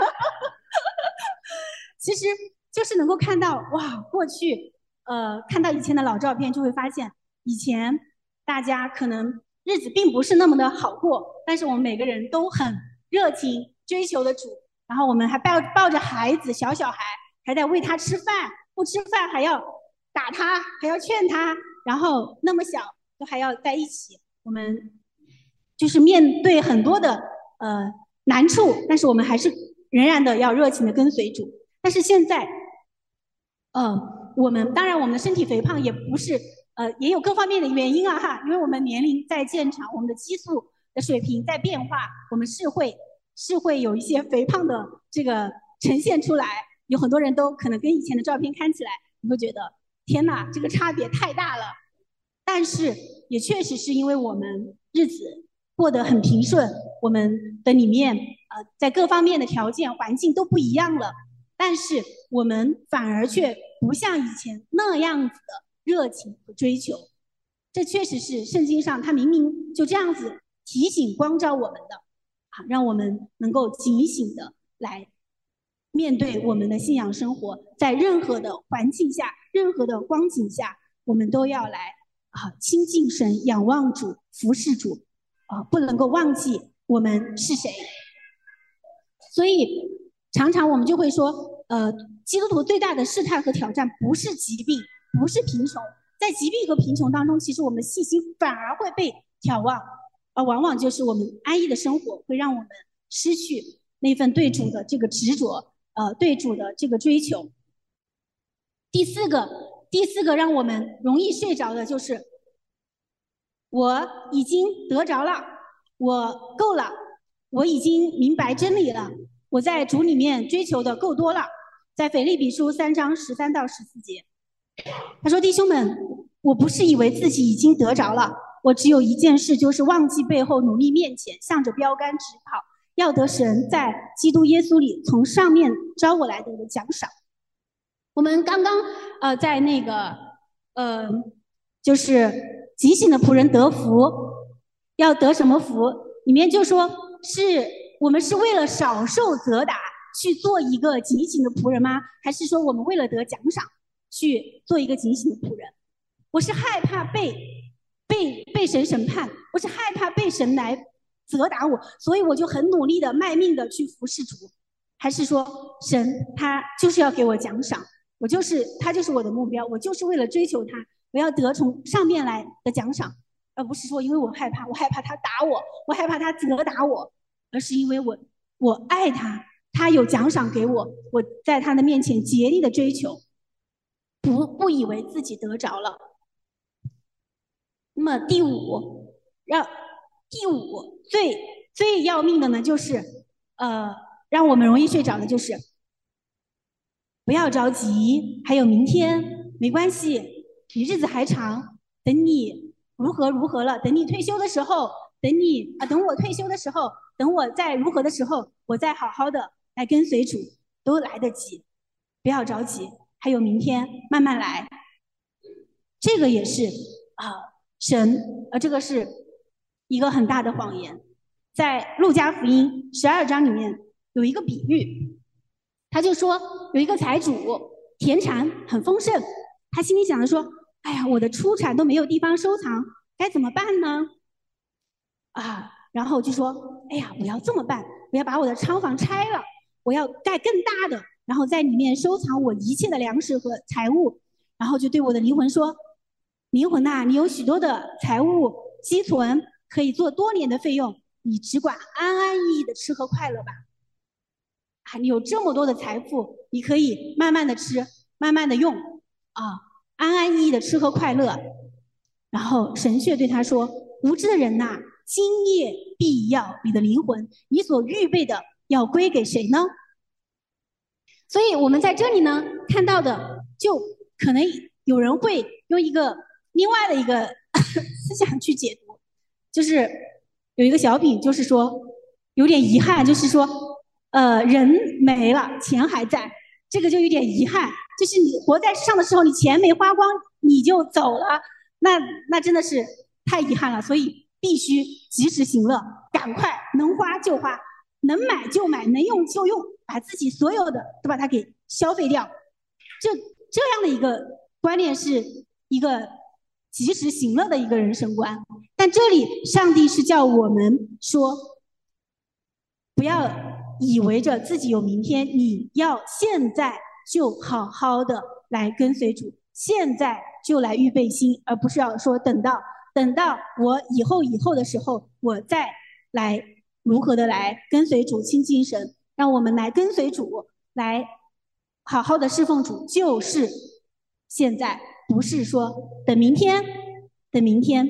其实就是能够看到哇，过去看到以前的老照片，就会发现以前大家可能日子并不是那么的好过，但是我们每个人都很热情追求的主，然后我们还抱着孩子小孩，还在喂他吃饭，不吃饭还要打他，还要劝他，然后那么小都还要在一起，我们就是面对很多的难处，但是我们还是仍然的要热情的跟随主。但是现在，我们当然我们的身体肥胖也不是也有各方面的原因哈，因为我们年龄在渐长，我们的激素的水平在变化，我们是会有一些肥胖的这个呈现出来，有很多人都可能跟以前的照片看起来，你会觉得天哪，这个差别太大了。但是也确实是因为我们日子过得很平顺，我们的里面在各方面的条件环境都不一样了，但是我们反而却不像以前那样子的热情和追求。这确实是圣经上它明明就这样子提醒光照我们的让我们能够警醒的来面对我们的信仰生活，在任何的环境下，任何的光景下，我们都要来亲近神，仰望主，服侍主不能够忘记我们是谁。所以常常我们就会说基督徒最大的试探和挑战不是疾病，不是贫穷，在疾病和贫穷当中，其实我们的信心反而会被挑旺，而往往就是我们安逸的生活会让我们失去那份对主的这个执着对主的这个追求。第四个让我们容易睡着的就是我已经得着了，我够了，我已经明白真理了，我在主里面追求的够多了。在腓立比书3章13到14节，他说：弟兄们，我不是以为自己已经得着了，我只有一件事，就是忘记背后，努力面前，向着标杆直跑，要得神在基督耶稣里从上面招我来的一个奖赏。我们刚刚在那个就是警醒的仆人得福，要得什么福？里面就说是我们是为了少受责打去做一个警醒的仆人吗？还是说我们为了得奖赏去做一个警醒的仆人？我是害怕被神审判，我是害怕被神来责打我，所以我就很努力的卖命的去服侍主，还是说神他就是要给我奖赏？他就是我的目标，我就是为了追求他，我要得从上面来的奖赏，而不是说因为我害怕他打我，我害怕他责打我，而是因为我爱他，他有奖赏给我，我在他的面前竭力的追求，不以为自己得着了。那么第五最要命的呢，就是让我们容易睡着的就是不要着急，还有明天，没关系，你日子还长，等你如何了，等你退休的时候，等我退休的时候，等我再如何的时候，我再好好的来跟随主，都来得及，不要着急，还有明天，慢慢来。这个也是神这个是一个很大的谎言。在路加福音12章里面有一个比喻，他就说有一个财主田产很丰盛，他心里想着说，哎呀，我的出产都没有地方收藏，该怎么办呢？然后就说，哎呀，我要这么办，我要把我的仓房拆了，我要盖更大的，然后在里面收藏我一切的粮食和财物。然后就对我的灵魂说，灵魂呐，你有许多的财物积存，可以做多年的费用，你只管安安逸逸的吃喝快乐吧。你有这么多的财富，你可以慢慢的吃，慢慢的用安安逸逸的吃喝快乐。然后神却对他说，无知的人呐，今夜必要你的灵魂，你所预备的要归给谁呢？所以我们在这里呢看到的，就可能有人会用一个另外的一个思想去解读，就是有一个小品，就是说有点遗憾，就是说人没了，钱还在，这个就有点遗憾。就是你活在世上的时候，你钱没花光，你就走了，那真的是太遗憾了。所以必须及时行乐，赶快能花就花，能买就买，能用就用，把自己所有的都把它给消费掉。这样的一个观念是一个及时行乐的一个人生观。但这里上帝是叫我们说，不要以为着自己有明天，你要现在就好好的来跟随主，现在就来预备心，而不是要说等到我以后的时候，我再来如何的来跟随主亲近神。让我们来跟随主，来好好的侍奉主，就是现在，不是说等明天，等明天。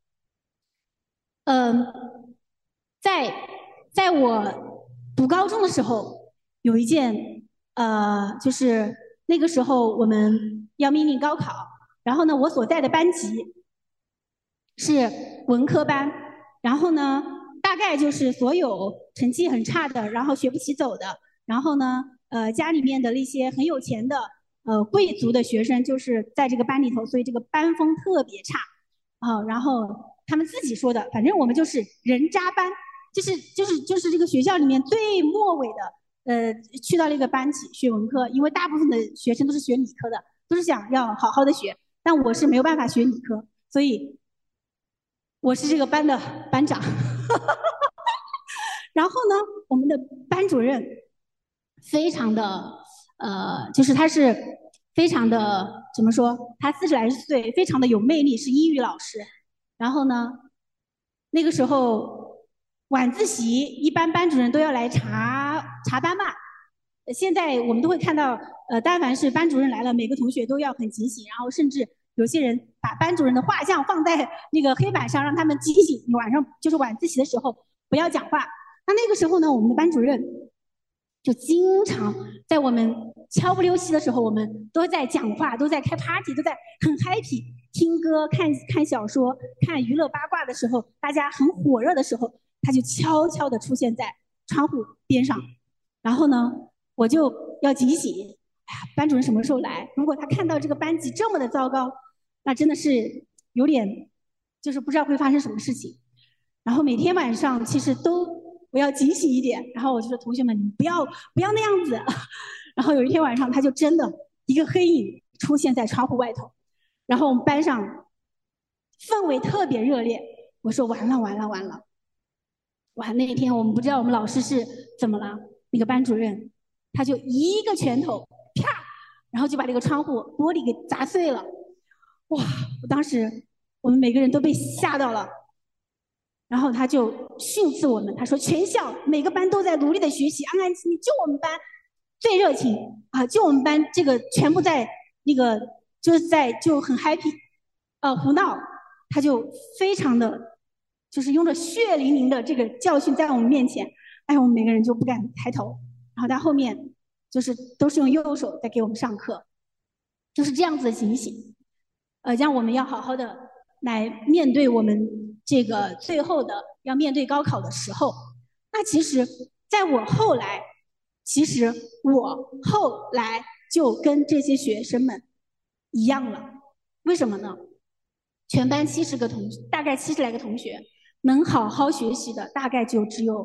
在我读高中的时候，有一件就是那个时候我们要面临高考，然后呢，我所在的班级是文科班，然后呢，大概就是所有成绩很差的，然后学不起走的，然后呢，家里面的那些很有钱的贵族的学生，就是在这个班里头，所以这个班风特别差啊。然后他们自己说的，反正我们就是人渣班，就是这个学校里面最末尾的，去到那个班级学文科，因为大部分的学生都是学理科的，都是想要好好的学，但我是没有办法学理科，所以我是这个班的班长。然后呢，我们的班主任非常的就是他是非常的怎么说？他40来岁，非常的有魅力，是英语老师。然后呢，那个时候晚自习一般班主任都要来查班嘛。现在我们都会看到，但凡是班主任来了，每个同学都要很警醒，然后甚至有些人把班主任的画像放在那个黑板上，让他们警醒，晚上就是晚自习的时候不要讲话。那个时候呢，我们的班主任就经常在我们悄不溜息的时候，我们都在讲话，都在开 party， 都在很 happy， 听歌、看小说、看娱乐八卦的时候，大家很火热的时候，他就悄悄地出现在窗户边上。然后呢，我就要警醒，哎呀，班主任什么时候来？如果他看到这个班级这么的糟糕，那真的是有点，就是不知道会发生什么事情。然后每天晚上其实都我要警醒一点，然后我就说同学们，你们不要那样子。然后有一天晚上，他就真的一个黑影出现在窗户外头，然后我们班上氛围特别热烈。我说完了完了完了，哇！那天我们不知道我们老师是怎么了，那个班主任他就一个拳头啪，然后就把那个窗户玻璃给砸碎了。哇！我当时我们每个人都被吓到了。然后他就训斥我们，他说全校每个班都在努力的学习，安安静静，就我们班最热情啊，就我们班这个全部在那个就很 happy，胡闹。他就非常的就是用着血淋淋的这个教训在我们面前，哎，我们每个人就不敢抬头。然后他后面就是都是用右手在给我们上课，就是这样子的情形。让我们要好好的来面对我们这个最后的要面对高考的时候。那其实在我后来，其实我后来就跟这些学生们一样了。为什么呢？全班70个同学，大概70来个同学，能好好学习的大概就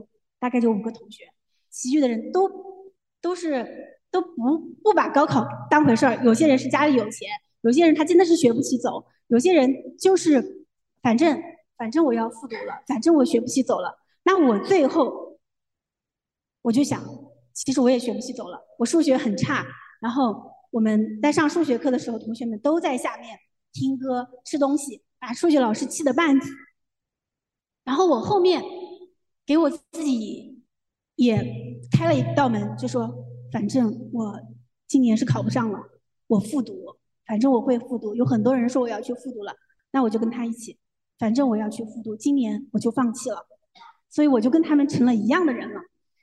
5个同学，其余的人都不把高考当回事儿。有些人是家里有钱，有些人他真的是学不起走，有些人就是反正我要复读了，反正我学不起走了。那我最后我就想，其实我也学不起走了，我数学很差。然后我们在上数学课的时候，同学们都在下面听歌、吃东西，把数学老师气得半死。然后我后面给我自己也开了一道门，就说反正我今年是考不上了，我复读，反正我会复读。有很多人说我要去复读了，那我就跟他一起，反正我要去复读，今年我就放弃了。所以我就跟他们成了一样的人了。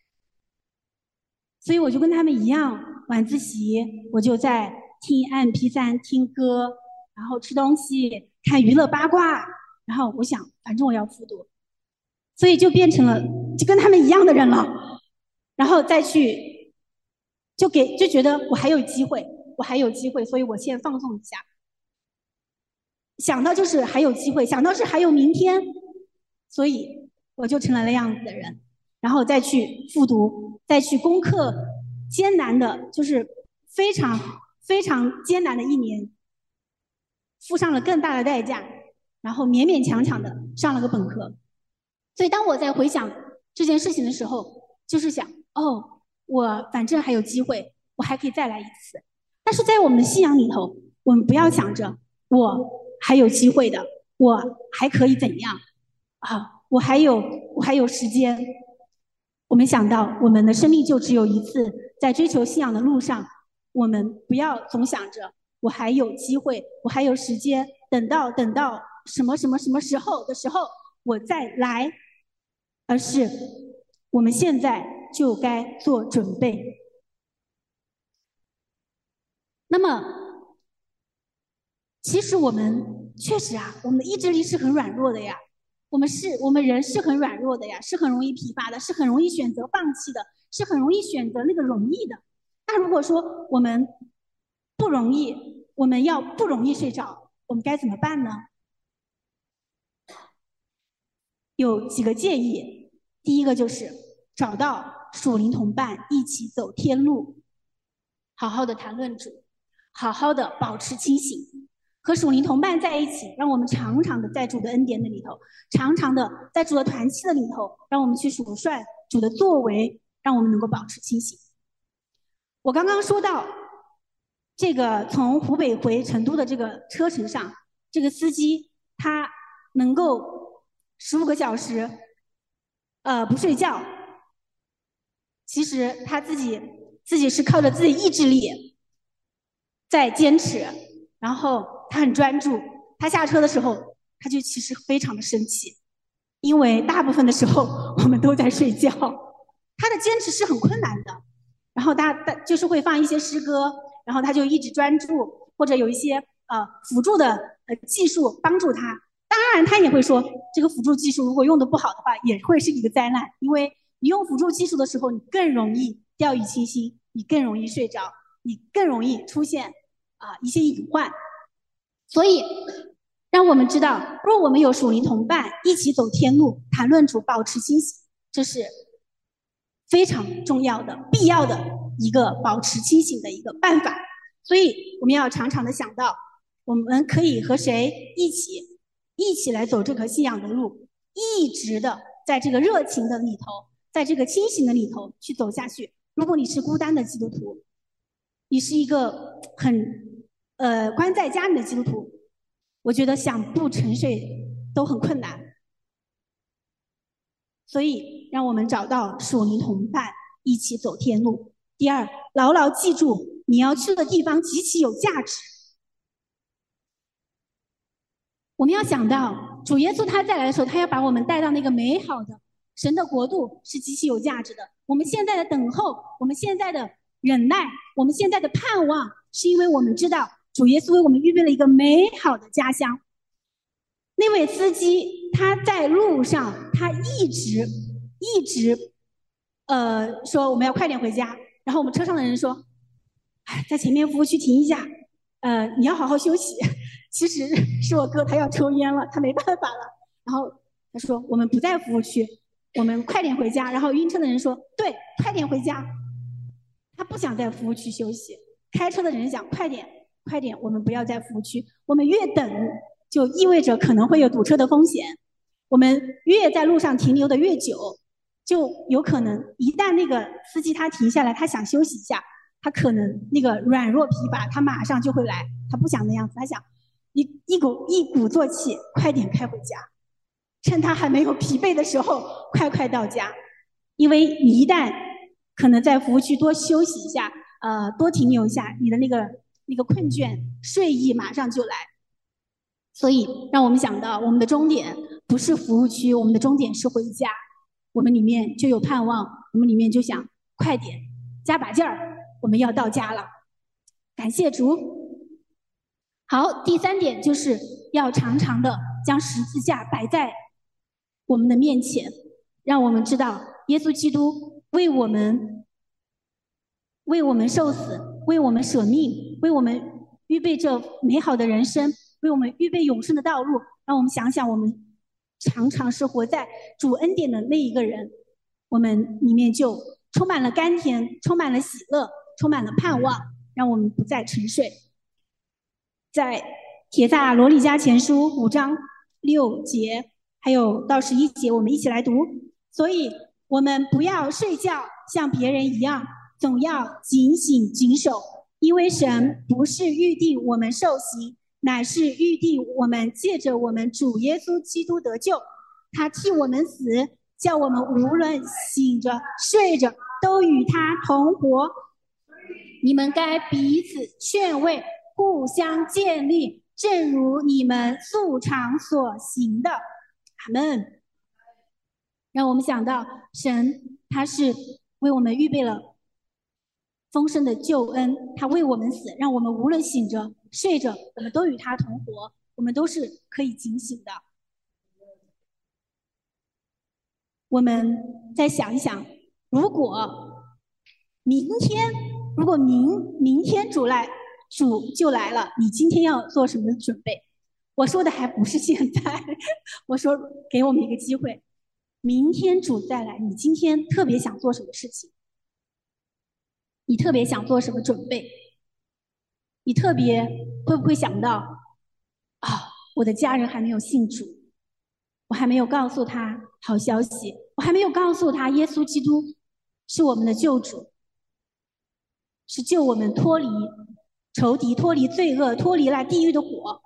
所以我就跟他们一样，晚自习我就在听 MP3 听歌， 然后吃东西、看娱乐八卦，然后我想，反正我要复读，所以就变成了就跟他们一样的人了，然后再去就觉得我还有机会，我还有机会，所以我先放纵一下，想到就是还有机会，想到是还有明天，所以我就成了那样子的人，然后再去复读，再去攻克艰难的，就是非常非常艰难的一年，付上了更大的代价，然后勉勉强强的上了个本科。所以当我在回想这件事情的时候，就是想，哦，我反正还有机会，我还可以再来一次。但是在我们的信仰里头，我们不要想着我还有机会的，我还可以怎样啊？我还有时间。我们想到我们的生命就只有一次，在追求信仰的路上，我们不要总想着我还有机会，我还有时间，等到什么什么什么时候的时候我再来，而是我们现在就该做准备。那么，其实我们确实啊，我们的意志力是很软弱的呀，我们人是很软弱的呀，是很容易疲乏的，是很容易选择放弃的，是很容易选择那个容易的。那如果说我们不容易，我们要不容易睡着，我们该怎么办呢？有几个建议。第一个就是找到属灵同伴，一起走天路，好好的谈论主，好好的保持清醒，和属灵同伴在一起，让我们常常的在主的恩典的里头，常常的在主的团契的里头，让我们去数算主的作为，让我们能够保持清醒。我刚刚说到这个从湖北回成都的这个车程上，这个司机他能够15个小时，不睡觉，其实他自己是靠着自己意志力在坚持，然后他很专注。他下车的时候，他就其实非常的生气，因为大部分的时候我们都在睡觉。他的坚持是很困难的，然后他就是会放一些诗歌，然后他就一直专注，或者有一些辅助的技术帮助他。当然，他也会说，这个辅助技术如果用的不好的话，也会是一个灾难，因为你用辅助技术的时候，你更容易掉以轻心，你更容易睡着，你更容易出现一些隐患。所以，让我们知道，若我们有属灵同伴，一起走天路，谈论主，保持清醒，这是非常重要的、必要的一个保持清醒的一个办法。所以，我们要常常的想到，我们可以和谁一起来走这个信仰的路，一直的在这个热情的里头，在这个清醒的里头去走下去。如果你是孤单的基督徒，你是一个很关在家里的基督徒，我觉得想不沉睡都很困难。所以，让我们找到属灵同伴，一起走天路。第二，牢牢记住你要去的地方极其有价值。我们要想到，主耶稣他再来的时候，他要把我们带到那个美好的神的国度，是极其有价值的。我们现在的等候，我们现在的忍耐，我们现在的盼望，是因为我们知道主耶稣为我们预备了一个美好的家乡。那位司机他在路上，他一直说我们要快点回家，然后我们车上的人说，哎，在前面服务区停一下，你要好好休息。其实是我哥他要抽烟了，他没办法了。然后他说我们不在服务区，我们快点回家。然后晕车的人说对，快点回家。他不想在服务区休息，开车的人想快点，快点，我们不要在服务区，我们越等就意味着可能会有堵车的风险。我们越在路上停留的越久，就有可能一旦那个司机他停下来，他想休息一下，他可能那个软弱疲乏，他马上就会来。他不想那样子，他想一鼓作气，快点开回家，趁他还没有疲惫的时候，快到家。因为你一旦可能在服务区多休息一下，多停留一下，你的那个困倦、睡意马上就来。所以，让我们想到，我们的终点不是服务区，我们的终点是回家。我们里面就有盼望，我们里面就想快点，加把劲儿，我们要到家了。感谢主。 好，第3点就是要常常的将十字架摆在我们的面前，让我们知道耶稣基督为我们受死，为我们舍命，为我们预备这美好的人生，为我们预备永生的道路。让我们想想，我们常常是活在主恩典的那一个人，我们里面就充满了甘甜，充满了喜乐，充满了盼望，让我们不再沉睡。在帖撒罗尼迦前书5章6节，还有到11节，我们一起来读。所以，我们不要睡觉，像别人一样，总要警醒谨守，因为神不是预定我们受刑，乃是预定我们借着我们主耶稣基督得救。他替我们死，叫我们无论醒着睡着，都与他同活。你们该彼此劝慰，互相建立，正如你们素常所行的。阿们。让我们想到神他是为我们预备了丰盛的救恩，他为我们死，让我们无论醒着睡着，我们都与他同活，我们都是可以警醒的。我们再想一想，如果明天主就来了，你今天要做什么准备？我说的还不是现在，我说给我们一个机会，明天主再来，你今天特别想做什么事情？你特别想做什么准备？你特别会不会想到啊，我的家人还没有信主，我还没有告诉他好消息，我还没有告诉他耶稣基督是我们的救主，是救我们脱离仇敌，脱离罪恶，脱离了地狱的火。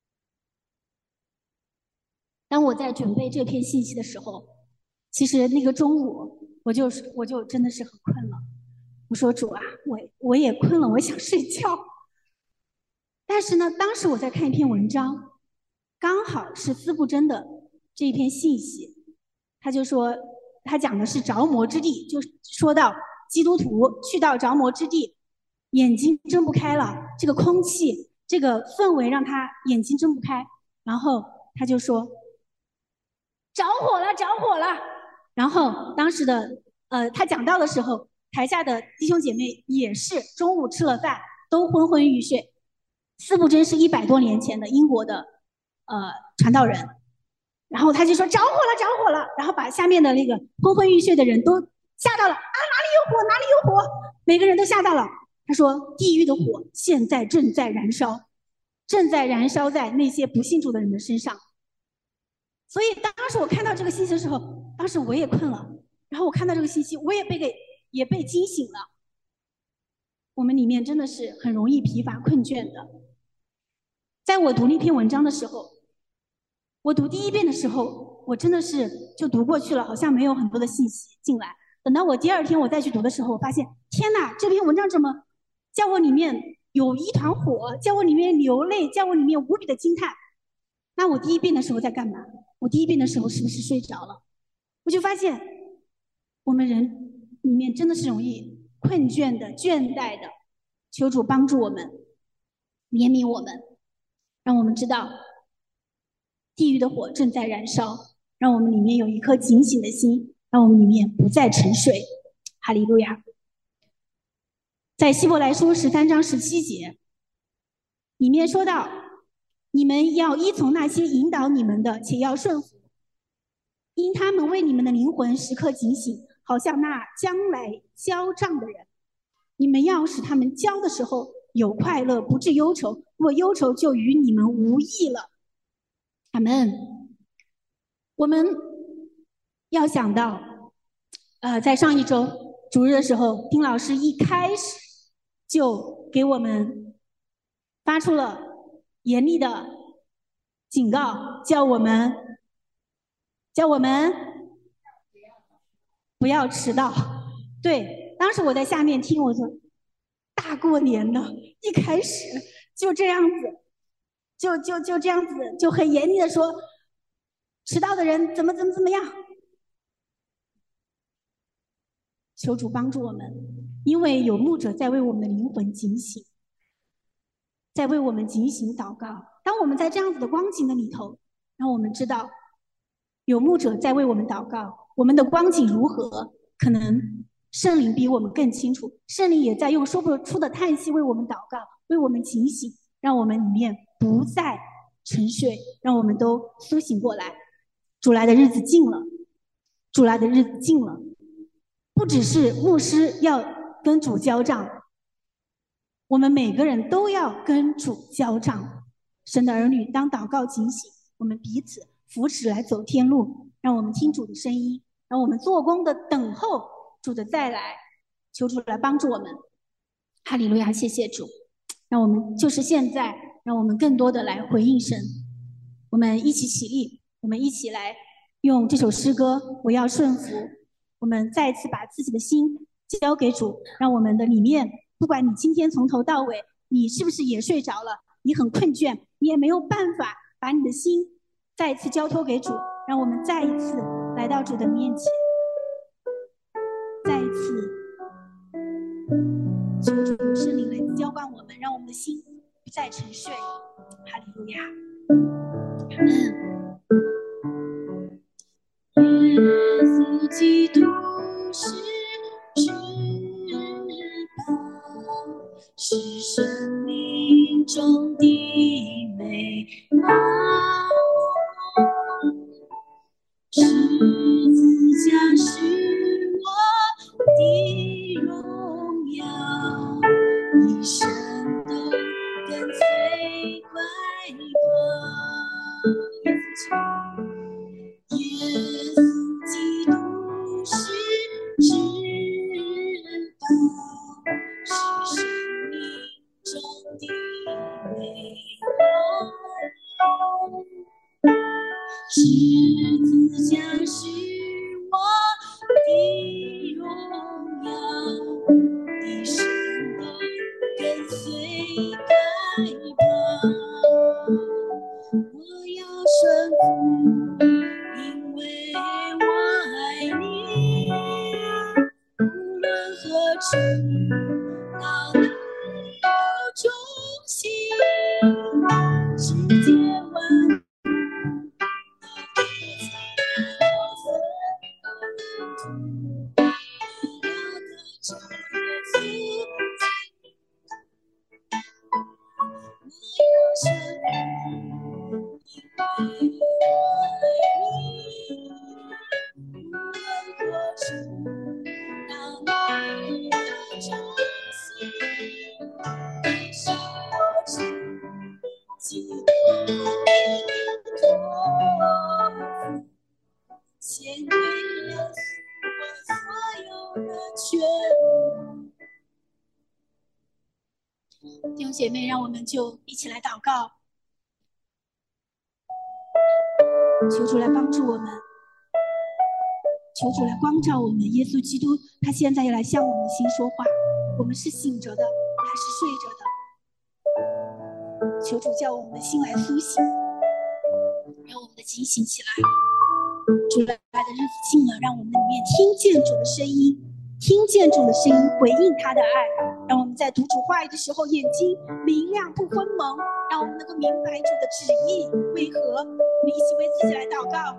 当我在准备这篇信息的时候，其实那个中午我就真的是很困了。我说主啊，我也困了，我想睡觉。但是呢，当时我在看一篇文章，刚好是司布真的这一篇信息，他就说他讲的是着魔之地，就说到基督徒去到着魔之地，眼睛睁不开了，这个空气这个氛围让他眼睛睁不开，然后他就说着火了，着火了。然后当时的他讲到的时候，台下的弟兄姐妹也是中午吃了饭都昏昏欲睡。司布真是100多年前的英国的传道人，然后他就说着火了，着火了，然后把下面的那个昏昏欲睡的人都吓到了啊，哪里有火，哪里有火，每个人都吓到了。他说地狱的火现在正在燃烧，正在燃烧在那些不信主的人的身上。所以当时我看到这个信息的时候，当时我也困了，然后我看到这个信息，我也被惊醒了。我们里面真的是很容易疲乏困倦的。在我读那篇文章的时候，我读第1遍的时候，我真的是就读过去了，好像没有很多的信息进来。等到我第2天我再去读的时候，我发现天哪，这篇文章怎么叫我里面有一团火，叫我里面流泪，叫我里面无比的惊叹。那我第1遍的时候在干嘛？我第1遍的时候是不是睡着了？我就发现我们人里面真的是容易困倦的、倦怠的，求主帮助我们，怜悯我们，让我们知道地狱的火正在燃烧，让我们里面有一颗警醒的心，让我们里面不再沉睡。哈利路亚。在希伯来书13章17节里面说到，你们要依从那些引导你们的，且要顺服，因他们为你们的灵魂时刻警醒，好像那将来交账的人。你们要使他们交的时候有快乐，不致忧愁，若忧愁就与你们无益了。阿们。我们要想到在上一周主日的时候，丁老师一开始就给我们发出了严厉的警告，叫我们不要迟到。对，当时我在下面听，我说大过年的，一开始就这样子，就这样子，就很严厉的说，迟到的人怎么样。求主帮助我们，因为有牧者在为我们的灵魂警醒。 在为我们警醒祷告。当我们在这样子的光景的里头，让我们知道有牧者在为我们祷告，我们的光景如何，可能圣灵比我们更清楚。圣灵也在用说不出的叹息为我们祷告，为我们警醒，让我们里面不再沉睡，让我们都苏醒过来。主来的日子近了，主来的日子近了。不只是牧师要跟主交账，我们每个人都要跟主交账。神的儿女当祷告警醒，我们彼此扶持来走天路，让我们听主的声音，让我们做工的等候主的再来，求主来帮助我们。哈利路亚，谢谢主。让我们就是现在，让我们更多的来回应神。我们一起起立，我们一起来用这首诗歌，我要顺服。我们再一次把自己的心交给主，让我们的里面，不管你今天从头到尾，你是不是也睡着了，你很困倦，你也没有办法把你的心再一次交托给主，让我们再一次来到主的面前，再一次求主圣灵来浇灌我们，让我们的心不再沉睡。哈利路亚，阿们。耶稣基督是至宝，是生命中的美好。十字架是我的荣耀，一生都跟随怀抱。耶稣基督是至宝，是生命中的美好。十字架是我的荣耀，一生都跟随怀抱。我要顺服，因为我爱你，无论何处，到哪都忠心，世界万献给耶稣我所有的全部。弟兄姐妹，让我们就一起来祷告，求主来帮助我们，求主来光照我们。耶稣基督他现在要来向我们的心说话，我们是醒着的还是睡着的？求主叫我们的心来苏醒，让我们的警醒起来。主来的日子近了，让我们里面听见主的声音，听见主的声音，回应他的爱。让我们在读主话语的时候，眼睛明亮不昏蒙，让我们能够明白主的旨意为何。我们一起为自己来祷告。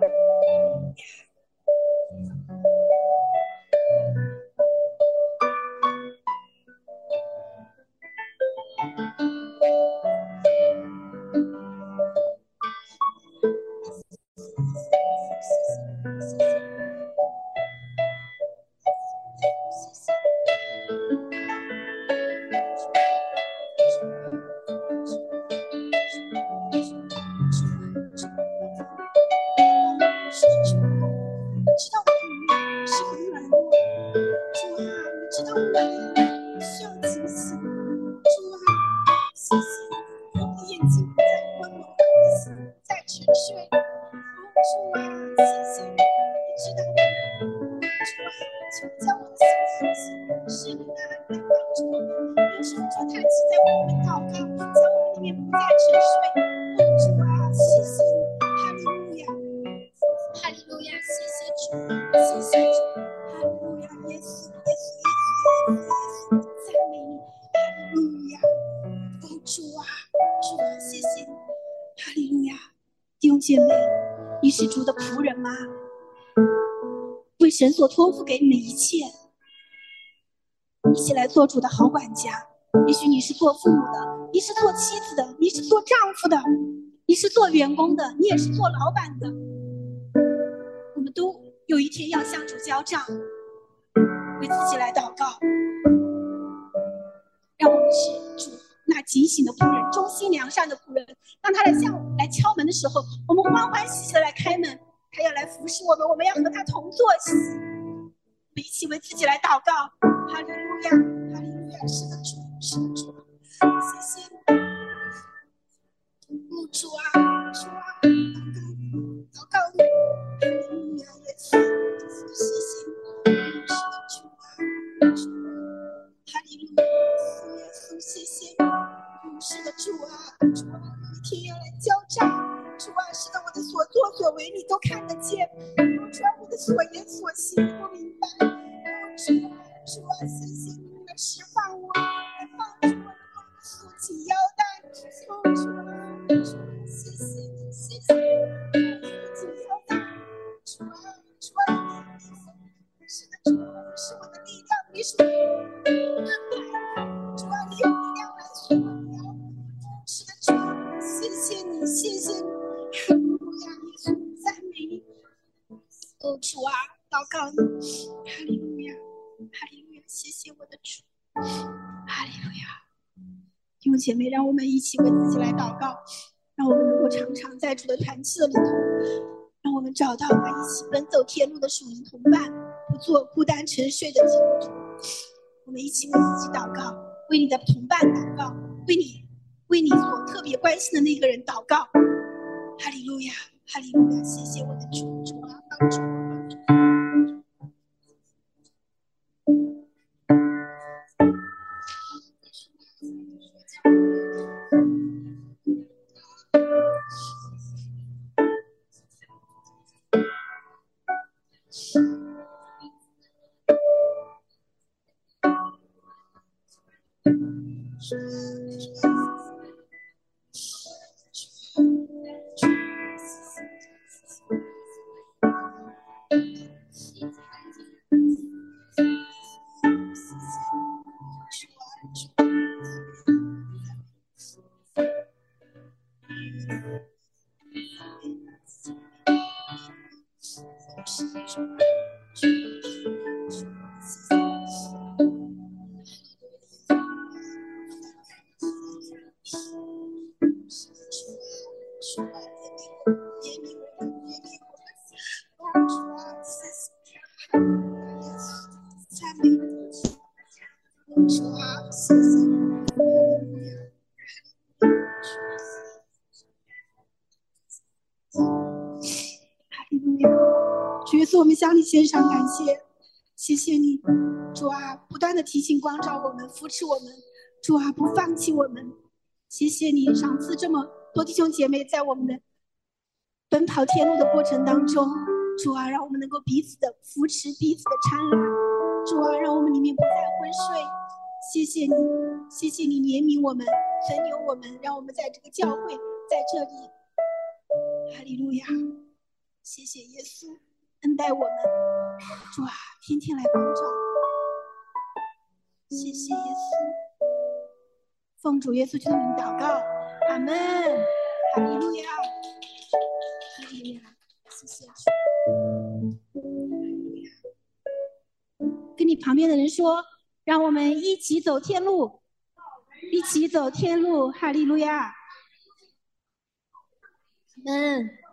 主啊， 姐妹，你是主的仆人吗？为神所托付给你的一切，一起来做主的好管家。也许你是做父母的，你是做妻子的，你是做丈夫的，你是做员工的，你也是做老板的。我们都有一天要向主交账，为自己来祷告，让我们是主那警醒的仆人，忠心良善的仆人。当他来敲门的时候，我们欢欢喜喜的来开门，他要来服侍我们，我们要和他同坐席。我们一起为自己来祷告。哈利路亚，哈利路亚，是的主，是的主，谢谢你，主啊，主啊，祷告你，哈利路亚，耶稣，谢谢你，是的主啊，主啊，哈利路亚，耶稣，谢谢你，是的主啊，主啊，有一天要来交账，主啊，是的，我的所作所为你都看得见，主啊，我的所言所行你都明白，主啊，主啊，谢谢你来释放我，来帮助我能够束紧腰带，主啊，主啊，谢谢你，谢谢你，束紧腰带，主啊，主啊，是的，主啊，你是我的力量，你是我的安排，主啊，你有力量来束我腰，是的，主啊，谢谢你，谢谢你，哈利路亚，耶稣，赞美你，哦，主啊，祷告你，哈利路亚，哈利路亚，谢谢我的主，哈利路亚。弟兄姐妹，让我们一起为自己来祷告，让我们能够常常在主的团契的里头，让我们找到那一起奔走天路的属灵同伴，不做孤单沉睡的基督徒。我们一起为自己祷告，为你的同伴祷告，为你所特别关心的那个人祷告。哈利路亚，哈利路亚，谢谢我的主，主啊，帮助我，帮助我。主耶稣，我们向你献上感谢，谢谢你，主啊，不断的提醒光照我们，扶持我们，主啊，不放弃我们，谢谢你赏赐这么多弟兄姐妹在我们的奔跑天路的过程当中，主啊，让我们能够彼此的扶持，彼此的搀拉，主啊，让我们里面不再昏睡，谢谢你，谢谢你怜悯我们，存留我们，让我们在这个教会在这里，哈利路亚，谢谢耶稣恩待我们，主啊，天天来光照，谢谢耶稣，奉主耶稣基督的名祷告，阿门，哈利路亚，哈利路亚，谢谢主，哈利路亚，跟你旁边的人说，让我们一起走天路，一起走天路，哈利路亚，阿门。